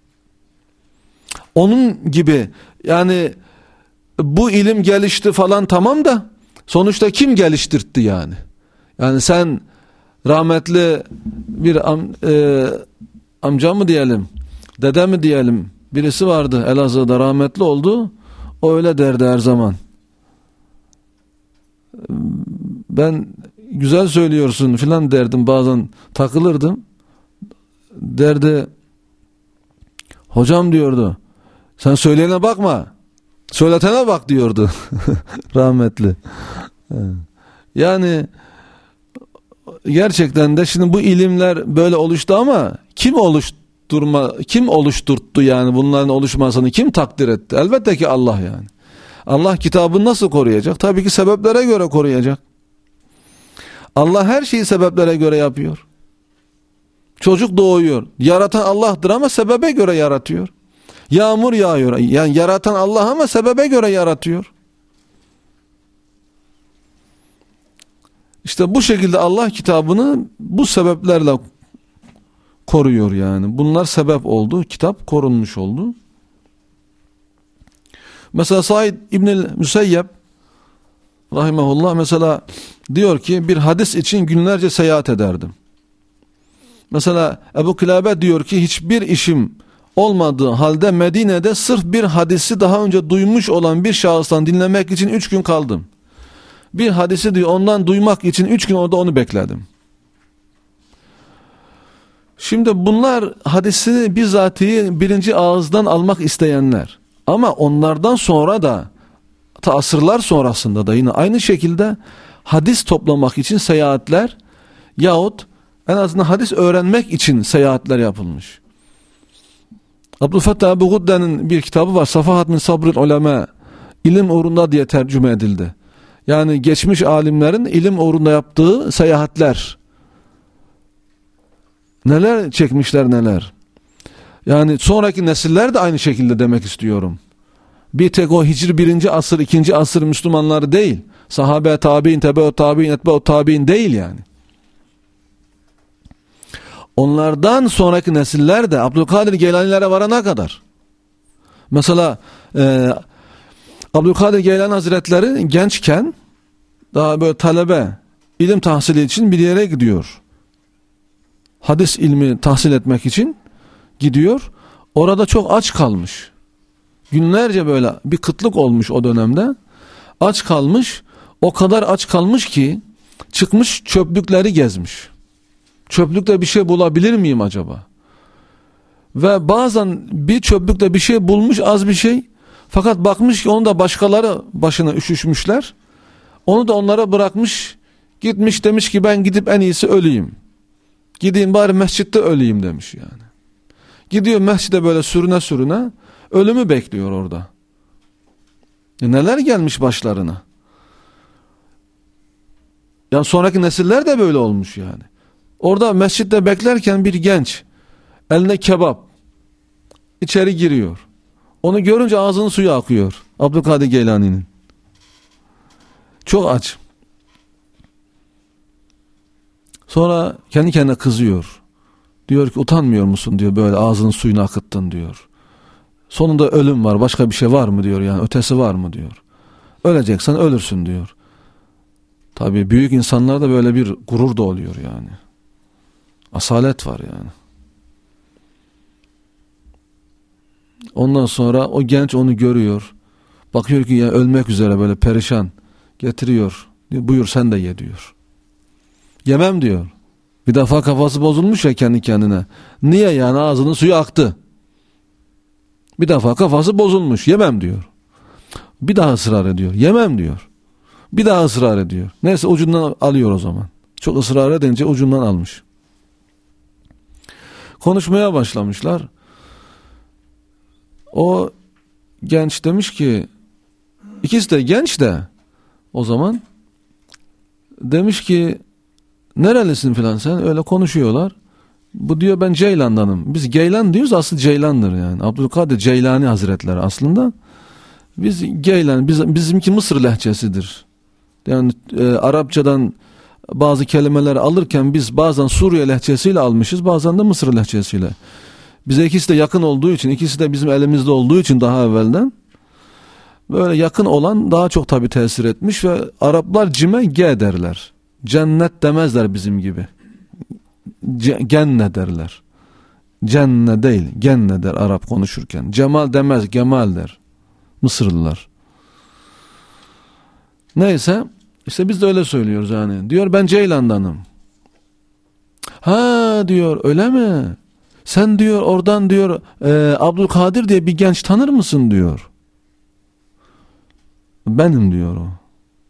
Onun gibi yani bu ilim gelişti falan, tamam da sonuçta kim geliştirdi yani? Yani sen rahmetli bir amca mı diyelim, dede mi diyelim, birisi vardı Elazığ'da, rahmetli oldu. O öyle derdi her zaman. Ben güzel söylüyorsun filan derdim, bazen takılırdım. Derdi, hocam diyordu, sen söyleyene bakma, söyletene bak diyordu rahmetli. Yani gerçekten de şimdi bu ilimler böyle oluştu ama kim oluşturttu yani bunların oluşmasını kim takdir etti? Elbette ki Allah yani. Allah kitabını nasıl koruyacak? Tabii ki sebeplere göre koruyacak. Allah her şeyi sebeplere göre yapıyor. Çocuk doğuyor. Yaratan Allah'tır ama sebebe göre yaratıyor. Yağmur yağıyor. Yani yaratan Allah ama sebebe göre yaratıyor. İşte bu şekilde Allah kitabını bu sebeplerle koruyor yani. Bunlar sebep oldu. Kitap korunmuş oldu. Mesela Said İbn-i Müseyyep rahimahullah mesela diyor ki bir hadis için günlerce seyahat ederdim. Mesela Ebu Kilabe diyor ki hiçbir işim olmadığı halde Medine'de sırf bir hadisi daha önce duymuş olan bir şahıstan dinlemek için 3 gün kaldım. Bir hadisi diyor ondan duymak için 3 gün orada onu bekledim. Şimdi bunlar hadisi bizatihi birinci ağızdan almak isteyenler. Ama onlardan sonra da ta asırlar sonrasında da yine aynı şekilde hadis toplamak için seyahatler yahut en azından hadis öğrenmek için seyahatler yapılmış. Abdülfettah Ebu Gudde'nin bir kitabı var. Safahat min sabril ulema, ilim uğrunda diye tercüme edildi. Yani geçmiş alimlerin ilim uğrunda yaptığı seyahatler. Neler çekmişler neler. Yani sonraki nesiller de aynı şekilde demek istiyorum. Bir tek o Hicri 1. asır 2. asır Müslümanları değil. Sahabe, tabi'in, tebe'ut tabi'in, etbe'ut tabi'in değil yani. Onlardan sonraki nesiller de Abdülkadir Geylanilere varana kadar. Mesela Abdülkadir Geylani Hazretleri gençken daha böyle talebe ilim tahsili için bir yere gidiyor. Hadis ilmi tahsil etmek için gidiyor. Orada çok aç kalmış. Günlerce böyle bir kıtlık olmuş o dönemde. Aç kalmış. O kadar aç kalmış ki çıkmış çöplükleri gezmiş. Çöplükte bir şey bulabilir miyim acaba? Ve bazen bir çöplükte bir şey bulmuş, az bir şey. Fakat bakmış ki onu da başkaları başına üşüşmüşler. Onu da onlara bırakmış. Gitmiş demiş ki ben gidip en iyisi öleyim. Gideyim bari mescitte öleyim demiş yani. Gidiyor mescide böyle sürüne sürüne ölümü bekliyor orada. Neler gelmiş başlarına. Yani sonraki nesiller de böyle olmuş yani. Orada mescitte beklerken bir genç eline kebap içeri giriyor. Onu görünce ağzının suyu akıyor. Abdülkadir Geylani'nin. Çok aç. Sonra kendi kendine kızıyor. Diyor ki utanmıyor musun diyor, böyle ağzının suyunu akıttın diyor. Sonunda ölüm var, başka bir şey var mı diyor, yani ötesi var mı diyor. Öleceksen ölürsün diyor. Tabii büyük insanlarda böyle bir gurur da oluyor yani. Asalet var yani. Ondan sonra o genç onu görüyor. Bakıyor ki ya ölmek üzere böyle perişan. Getiriyor. Diyor, buyur sen de ye diyor. Yemem diyor. Bir defa kafası bozulmuş ya kendi kendine. Niye yani, ağzının suyu aktı. Bir defa kafası bozulmuş. Yemem diyor. Bir daha ısrar ediyor. Yemem diyor. Bir daha ısrar ediyor. Neyse ucundan alıyor o zaman. Çok ısrar edince ucundan almış. Konuşmaya başlamışlar. O genç demiş ki, ikisi de genç de o zaman, demiş ki nerelisin filan sen, öyle konuşuyorlar. Bu diyor ben Ceylan'danım. Biz Geylan diyoruz, aslında Ceylan'dır yani. Abdülkadir Ceylani Hazretleri aslında. Biz Geylan, bizimki Mısır lehçesidir. Yani Arapçadan bazı kelimeleri alırken biz bazen Suriye lehçesiyle almışız, bazen de Mısır lehçesiyle. Bize ikisi de yakın olduğu için, ikisi de bizim elimizde olduğu için daha evvelden böyle yakın olan daha çok tabii tesir etmiş ve Araplar cime G derler. cennet demezler bizim gibi. Genne derler. Cenne değil, genne der Arap konuşurken. Cemal demez, gemal der Mısırlılar. Neyse, işte biz de öyle söylüyoruz yani. Diyor ben Ceylan'danım. Ha diyor, öyle mi? Sen diyor oradan diyor Abdülkadir diye bir genç tanır mısın diyor. Benim diyor o.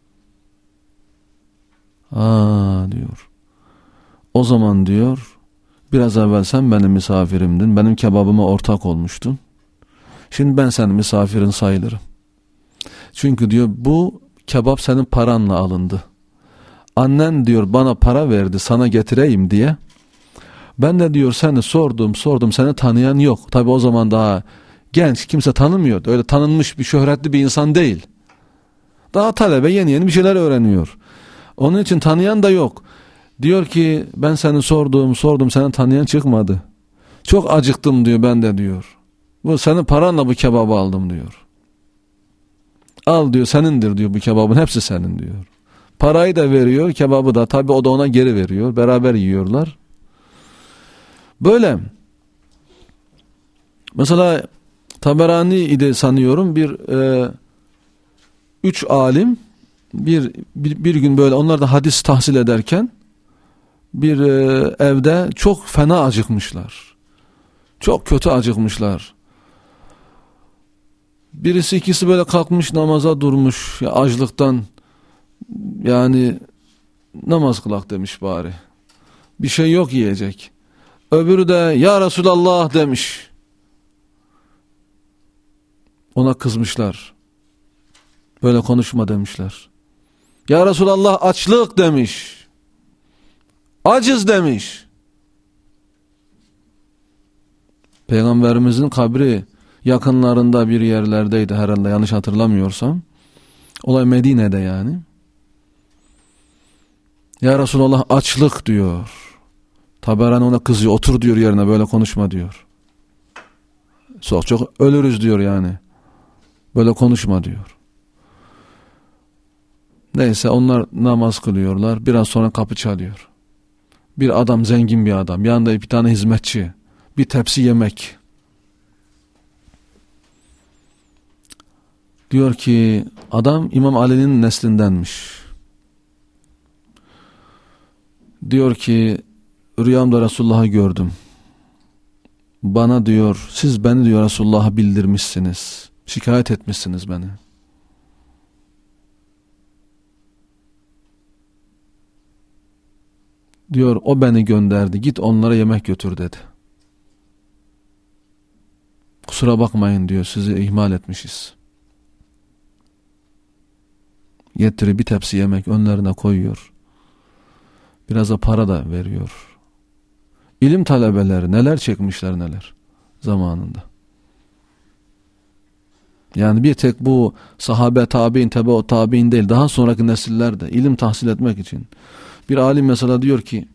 Aa diyor. O zaman diyor biraz evvel sen benim misafirimdin. Benim kebabıma ortak olmuştun. Şimdi ben senin misafirin sayılırım. Çünkü diyor bu kebap senin paranla alındı. Annen diyor bana para verdi sana getireyim diye. Ben de diyor seni sordum seni tanıyan yok. Tabi o zaman daha genç, kimse tanımıyordu. Öyle tanınmış bir şöhretli bir insan değil. Daha talebe, yeni bir şeyler öğreniyor. Onun için tanıyan da yok. Diyor ki ben seni sordum seni tanıyan çıkmadı. Çok acıktım diyor ben de diyor. Bu senin paranla bu kebabı aldım diyor. Al diyor, senindir diyor, bu kebabın hepsi senin diyor. Parayı da veriyor, kebabı da, tabi o da ona geri veriyor. Beraber yiyorlar. Böyle. Mesela Taberani idi sanıyorum, üç alim bir gün böyle onlar da hadis tahsil ederken bir evde çok fena acıkmışlar. Çok kötü acıkmışlar. Birisi ikisi böyle kalkmış namaza durmuş ya açlıktan, yani namaz kılak demiş bari. Bir şey yok yiyecek. Öbürü de ya Resulallah demiş. Ona kızmışlar. Böyle konuşma demişler. Ya Resulallah açlık demiş. Aciz demiş. Peygamberimizin kabri yakınlarında bir yerlerdeydi herhalde, yanlış hatırlamıyorsam. Olay Medine'de yani. Ya Resulallah açlık diyor. Taberani ona kızıyor. Otur diyor yerine, böyle konuşma diyor. Çok ölürüz diyor yani. Böyle konuşma diyor. Neyse onlar namaz kılıyorlar. Biraz sonra kapı çalıyor. Bir adam, zengin bir adam. Yanında bir tane hizmetçi. Bir tepsi yemek. Diyor ki adam İmam Ali'nin neslindenmiş. Diyor ki rüyamda Resulullah'ı gördüm. Bana diyor siz beni diyor Resulullah'a bildirmişsiniz. Şikayet etmişsiniz beni. Diyor o beni gönderdi. Git onlara yemek götür dedi. Kusura bakmayın diyor, sizi ihmal etmişiz. Getirip bir tepsi yemek önlerine koyuyor. Biraz da para da veriyor. İlim talebeleri neler çekmişler neler zamanında. Yani bir tek bu sahabe, tabi'in, tebe-o tabi'in değil, daha sonraki nesiller de ilim tahsil etmek için. Bir alim mesela diyor ki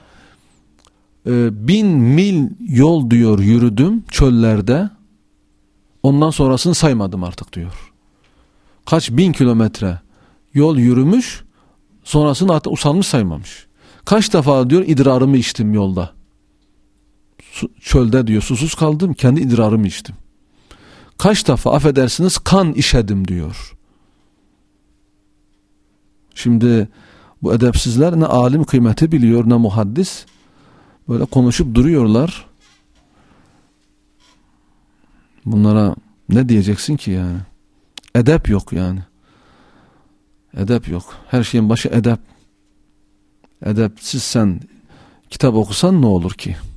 1000 mil yol diyor yürüdüm çöllerde, ondan sonrasını saymadım artık diyor. Kaç bin kilometre yol yürümüş, sonrasını artık usanmış saymamış. Kaç defa diyor idrarımı içtim yolda. Çölde diyor susuz kaldım, kendi idrarımı içtim. Kaç defa affedersiniz kan işedim diyor. Şimdi bu edepsizler ne alim kıymeti biliyor ne muhaddis, böyle konuşup duruyorlar. Bunlara ne diyeceksin ki yani? Edep yok yani. Edep yok. Her şeyin başı edep. Edepsiz sen kitap okusan ne olur ki?